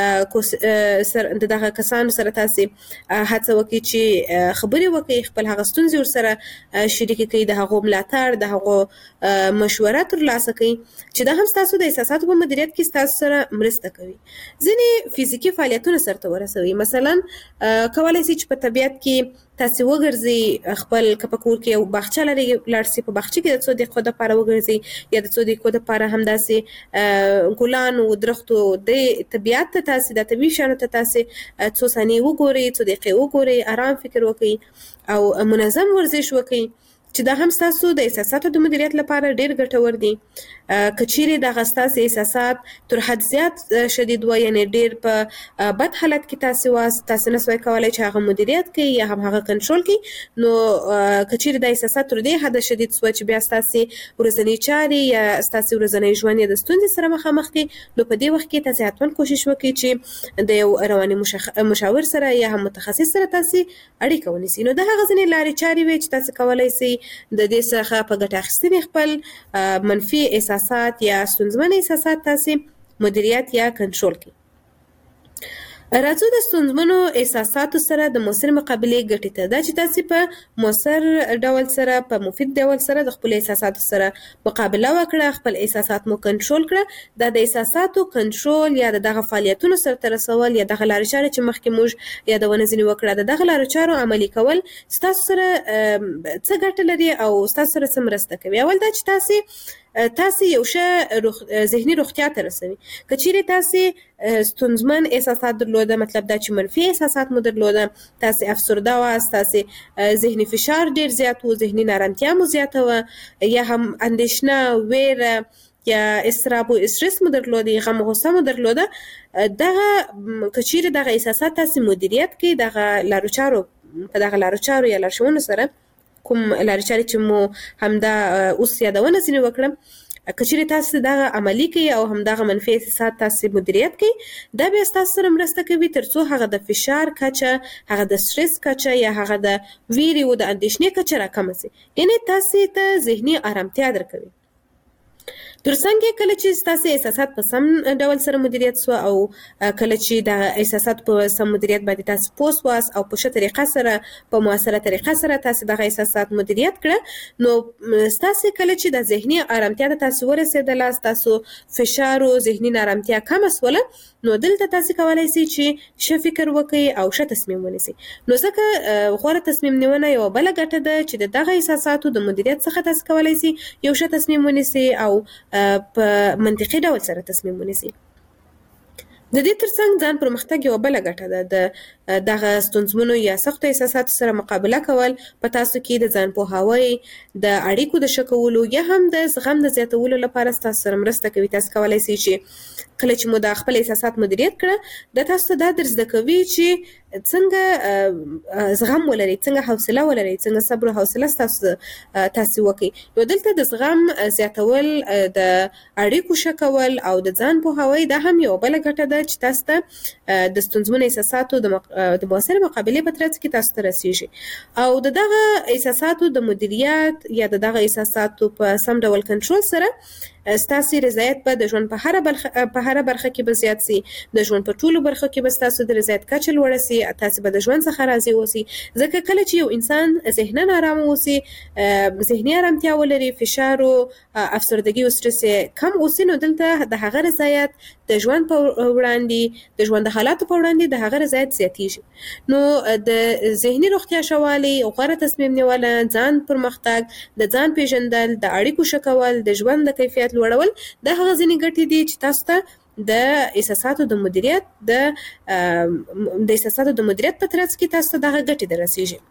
د دغه کسانو سره تاسو هڅه وکړئ چې خبرې وکړئ، خپل هغه ستونزې ورسره شریک کړئ، د هغو ملاتړ، د هغو مشوره ترلاسه کړئ چې دا هم تاسو د احساساتو په مدیریت کې تاسو سره مرسته کوي. ځینې فزیکي فعالیتونه سرته ورسوي. مثلا کولای شئ چې په طبیعت کې تاسو وګرځئ، خپل کپکور کې یو باغچه لري، لاړ شئ په باغچه کې د څو دقیقو لپاره وګرځئ یا د څو دقیقو لپاره همداسې ګلان او درختو د طبیعت ته تاسو د طبیعي شیانو ته تاسو څو ثانیې وګورئ، څو دقیقې وګورئ، آرام فکر وکړئ او منظم ورزش وکړئ چې دا هم تاسو د احساساتو د مدیریت لپاره ډیر ګټور دي. کچيري د غستاسو احساسات تر حد زیات شدید و، یعنی ډیر په بد حالت کې تاسو نسوي کولای چې هغه مدیریت کوي یا هم هغه کنټرول کوي. نو کچيري د احساسات تر دې حد شدید سوچ بیا تاسو ورځنی چاري یا تاسو ورځنی ژوند د ستونزې سره مخامخ دي، نو په دې وخت کې تاسو حتمن کوشش وکړئ چې د یو رواني مشاور سره یا هم متخصص سره تاسو اړیکه ونیسئ. نو د هغه ځینې لارې چاري وي چې تاسو کولای شئ د دې څخه په ګټه اخیستنې خپل منفي احساسات یا ستونزمن احساسات تاسو مدیریت یا کنټرول کړئ. راځو د ستونزمنو احساساتو سره د مؤثر مقابلې ګټې ته. دا چې تاسو په مؤثر ډول سره، په مفید ډول سره د خپل احساساتو سره مقابله وکړه، خپل احساسات مو کنټرول کړه. دا د احساساتو کنټرول یا دغه فعالیتونو سره رسول یا دغه لارې چارې چې مخکې موږ یادونه ځینې وکړه، دغه لارې چارو عملي کول ستاسو سره څه ګټه لري او ستاسو سره څه مرسته کوي. اول دا چې تاسو یو ښه ذهني روغتیا ته رسوي. کچېرې تاسو ستونزمن احساسات درلوده، مطلب دا چې منفي احساسات مو درلوده، تاسو افسرده واست، تاسو ذهني فشار ډیر زیات و، ذهني نارامتیا مو زیاته و، یا هم اندېښنه، ویره یا اضطراب او استرس مو درلوده، غم او غصه مو درلوده، دغه کچېرې دغه احساسات تاسو مدیریت کوي دغه لارو چارو په دغه لارو چارو یا لارښوونو سره، کوم لارې چارې چې مو همدا اوس یادونه ځینې وکړم، کچېرې تاسو دغه عملي کوي او همدغه منفي احساسات تاسو مدیریت کوي، دا بیا تاسو سره مرسته کوي ترڅو هغه د فشار کچه، هغه د سټرس کچه یا هغه د ویرې او د اندېښنې کچه راکمه شي. یعنی تاسو ته ذهني آرامتیا درکوي. ترڅنګ کله چې تاسو احساسات په سم ډول سره مدیریت سو او کله چې د احساسات په سم مدیریت باندې تاسو پوس واس او په ښه طریقه سره، په موثره طریقه سره تاسو د احساسات مدیریت کړه، نو تاسو کله چې د ذهني آرامتیا ته تاسو ورسېدل، تاسو فشار او ذهني نارامتیا کم اسوله، نو دلته تاسو کولای شئ چې ښه فکر وکړئ او ښه تصمیم ونیسئ. نو ځکه غوره تصمیم نیونه یو بل ګټه ده چې دغه احساساتو د مدیریت څخه تاسو کولای شئ یو ښه تصمیم ونیسئ او په منطقي ډول سره تصمیم ونیسئ. د دې ترڅنګ ځان پرمختګ یو بل ګټه ده. د دغه ستونزمنو یا سختو احساساتو سره مقابله کول په تاسو کې د ځان پوهاوي، د اړیکو د ښه کولو یا هم د زغم د زیاتولو لپاره تاسو سره مرسته کوي. تاسو کولای شئ چې کله چې مو د خپل احساسات مدیریت کړه، د تاسو دا درس د کوي چې څنګه زغم ولري، څنګه حوصله ولري، څنګه صبر او حوصله تاسو وکړي. نو دلته د زغم زیاتول، د اړیکو ښه کول او د ځان پوهاوي دا هم یو بل ګټه ده چې تاسو ته د ستونزمنو احساساتو د مؤثر مقابلې په ترڅ کې تاسو ته رسیږي. او دغه احساساتو د مدیریت یا دغه احساساتو په سم ډول کنټرول سره ستاسو رضایت په د ژوند په هر برخه کې به زیات سي، د ژوند په ټولو برخو کې به تاسو د رضایت کچه لوړه سي، تاسو به د ژوند څخه راضي اوسئ. ځکه کله چې یو انسان ذهناً آرام اوسي، ذهني آرامتیا ولري، فشار او افسردګي او سټرس کم اوسي، نو دلته د هغه رضایت د ژوند په وړاندې، د ژوند د حالاتو په وړاندې د هغه رضایت زیاتیږي. نو د ذهني روغتیا شوالی، غوره تصمیم نیول، ځان پرمختګ، د ځان پیژندل، د اړیکو ښه کول، د ژوند د کیفیت لوړول، د هغه ځینې ګټې دي چې تاسو ته د احساساتو د مدیریت د احساساتو د مدیریت په ترڅ کې تاسو ته دغه ګټې دررسیږي.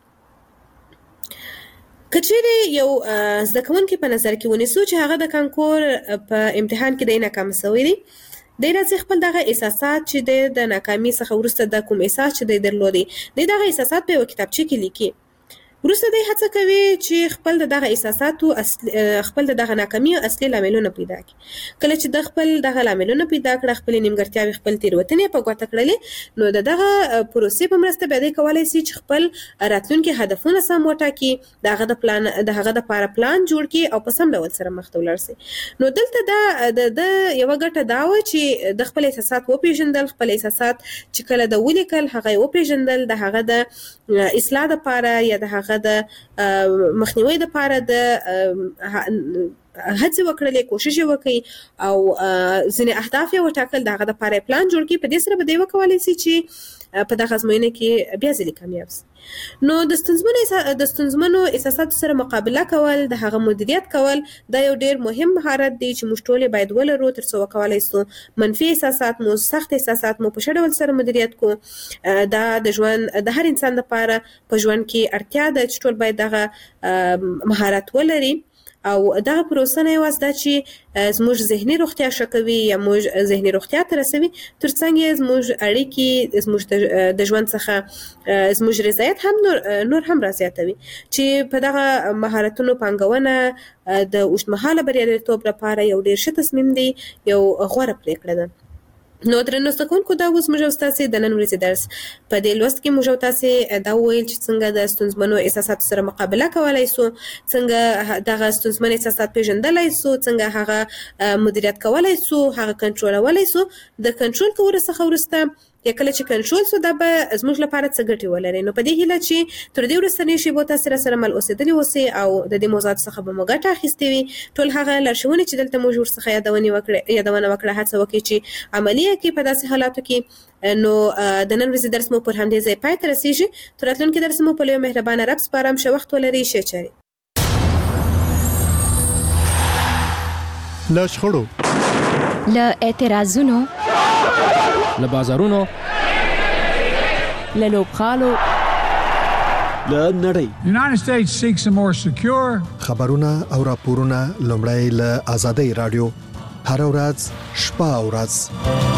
کچېرې یو زده کوونکی په نظر کې ونیسو چې هغه د کانکور په امتحان کې د ناکام شوی دی، دی راځي خپل دغه احساسات چې د ناکامي څخه وروسته د کوم احساس چې دی درلودي، دی دغه احساسات په یوه کتابچه کې لیکي. وروسته دی هڅه کوي چې خپل دغه احساساتو خپل دغه ناکامي اصلي لاملونه پیدا کړي. کله چې د خپل دغه لاملونه پیدا کړه، خپل نیمګړتیاوې، خپل تېروتنې په ګوته کړلې، نو دغه پروسې په مرسته بیا دی کولی شي چې خپل راتلونکي هدفونه سم وټاکي، د هغه دپاره پلان جوړ کړي او په سم ډول سره مخ ته ولاړ سي. نو دلته د یوه ګټه دا وه چې د خپل احساسات وپېژندل، خپل احساسات چې کله د ولیکل هغه یې وپېژندل، د هغه د اصلاح دپاره یا د هغه د مخنیوي دپاره د هڅې وکړلې، کوشش یې وکړي او ځینې اهداف یې وټاکل، د هغه دپاره یې پلان جوړ کړي. په دې سره به دی وکولی شي چې په دغه ازموینه کې بیا ځلې کامیاب شي. نو د ستونزمنو احساساتو سره مقابله کول، د هغه مدیریت کول، دا یو ډېر مهم مهارت دی چې موږ ټول باید ولرو تر څو وکولی شو منفي احساسات مو، سخت احساسات مو په ښه ډول سره مدیریت کړو. دا د ژوند د هر انسان لپاره په ژوند کې اړتیا ده چې ټول باید دغه مهارت ولري او دغه پروسه نه یوازې دا چې زموږ ذهني روغتیا ښه کوي یا موږ ذهني روغتیا ته رسوي، ترڅنګ یې زموږ اړیکې، زموږ د ژوند څخه زموږ رضایت هم نور هم رازیاتوي، چې په دغه مهارتونو پانګونه د اوږدمهاله بریالیتوب لپاره یو ډېر ښه تصمیم دی، یو غوره پرېکړه ده. نو درنو زده کوونکو، دا اوس موږ او ستاسې د نن ورځې درس په دې لوست کې موږ او تاسې دا وویل چې څنګه د ستونزمنو احساساتو سره مقابله کولی سو، څنګه دغه ستونزمن احساسات پېژندلی سو، څنګه هغه مدیریت کولی سو، هغه کنټرولولی سو. د کنټرول کولو څخه وروسته یا کله چې کنټرول سو، دا به زموږ لپاره څه ګټې ولري. نو په دې هیله چې تر دې وروستنۍ شېبو تاسې راسره مل اوسېدلي اوسئ او د دې موضوعاتو څخه به مو ګټه اخیستې وي. ټول هغه لارښوونې چې دلته موږ ورڅخه یادونه وکړه، هڅه وکړئ چې عملي یې کړئ په داسې حالاتو کې. نو د نن ورځې درس مو پر همدې ځای پای ته رسېږي. تر راتلونکي درس مو په لوی مهربانه رب سپارم. ښه وخت ولرئ، ښې چارې. له شخړو، له اعتراضونو، له بازارونو، له لوبغالو، له نړۍ. United States seeks a more secure. خبرونه او راپورونه لومړی له آزادۍ رادیو، هر ورځ شپه او ورځ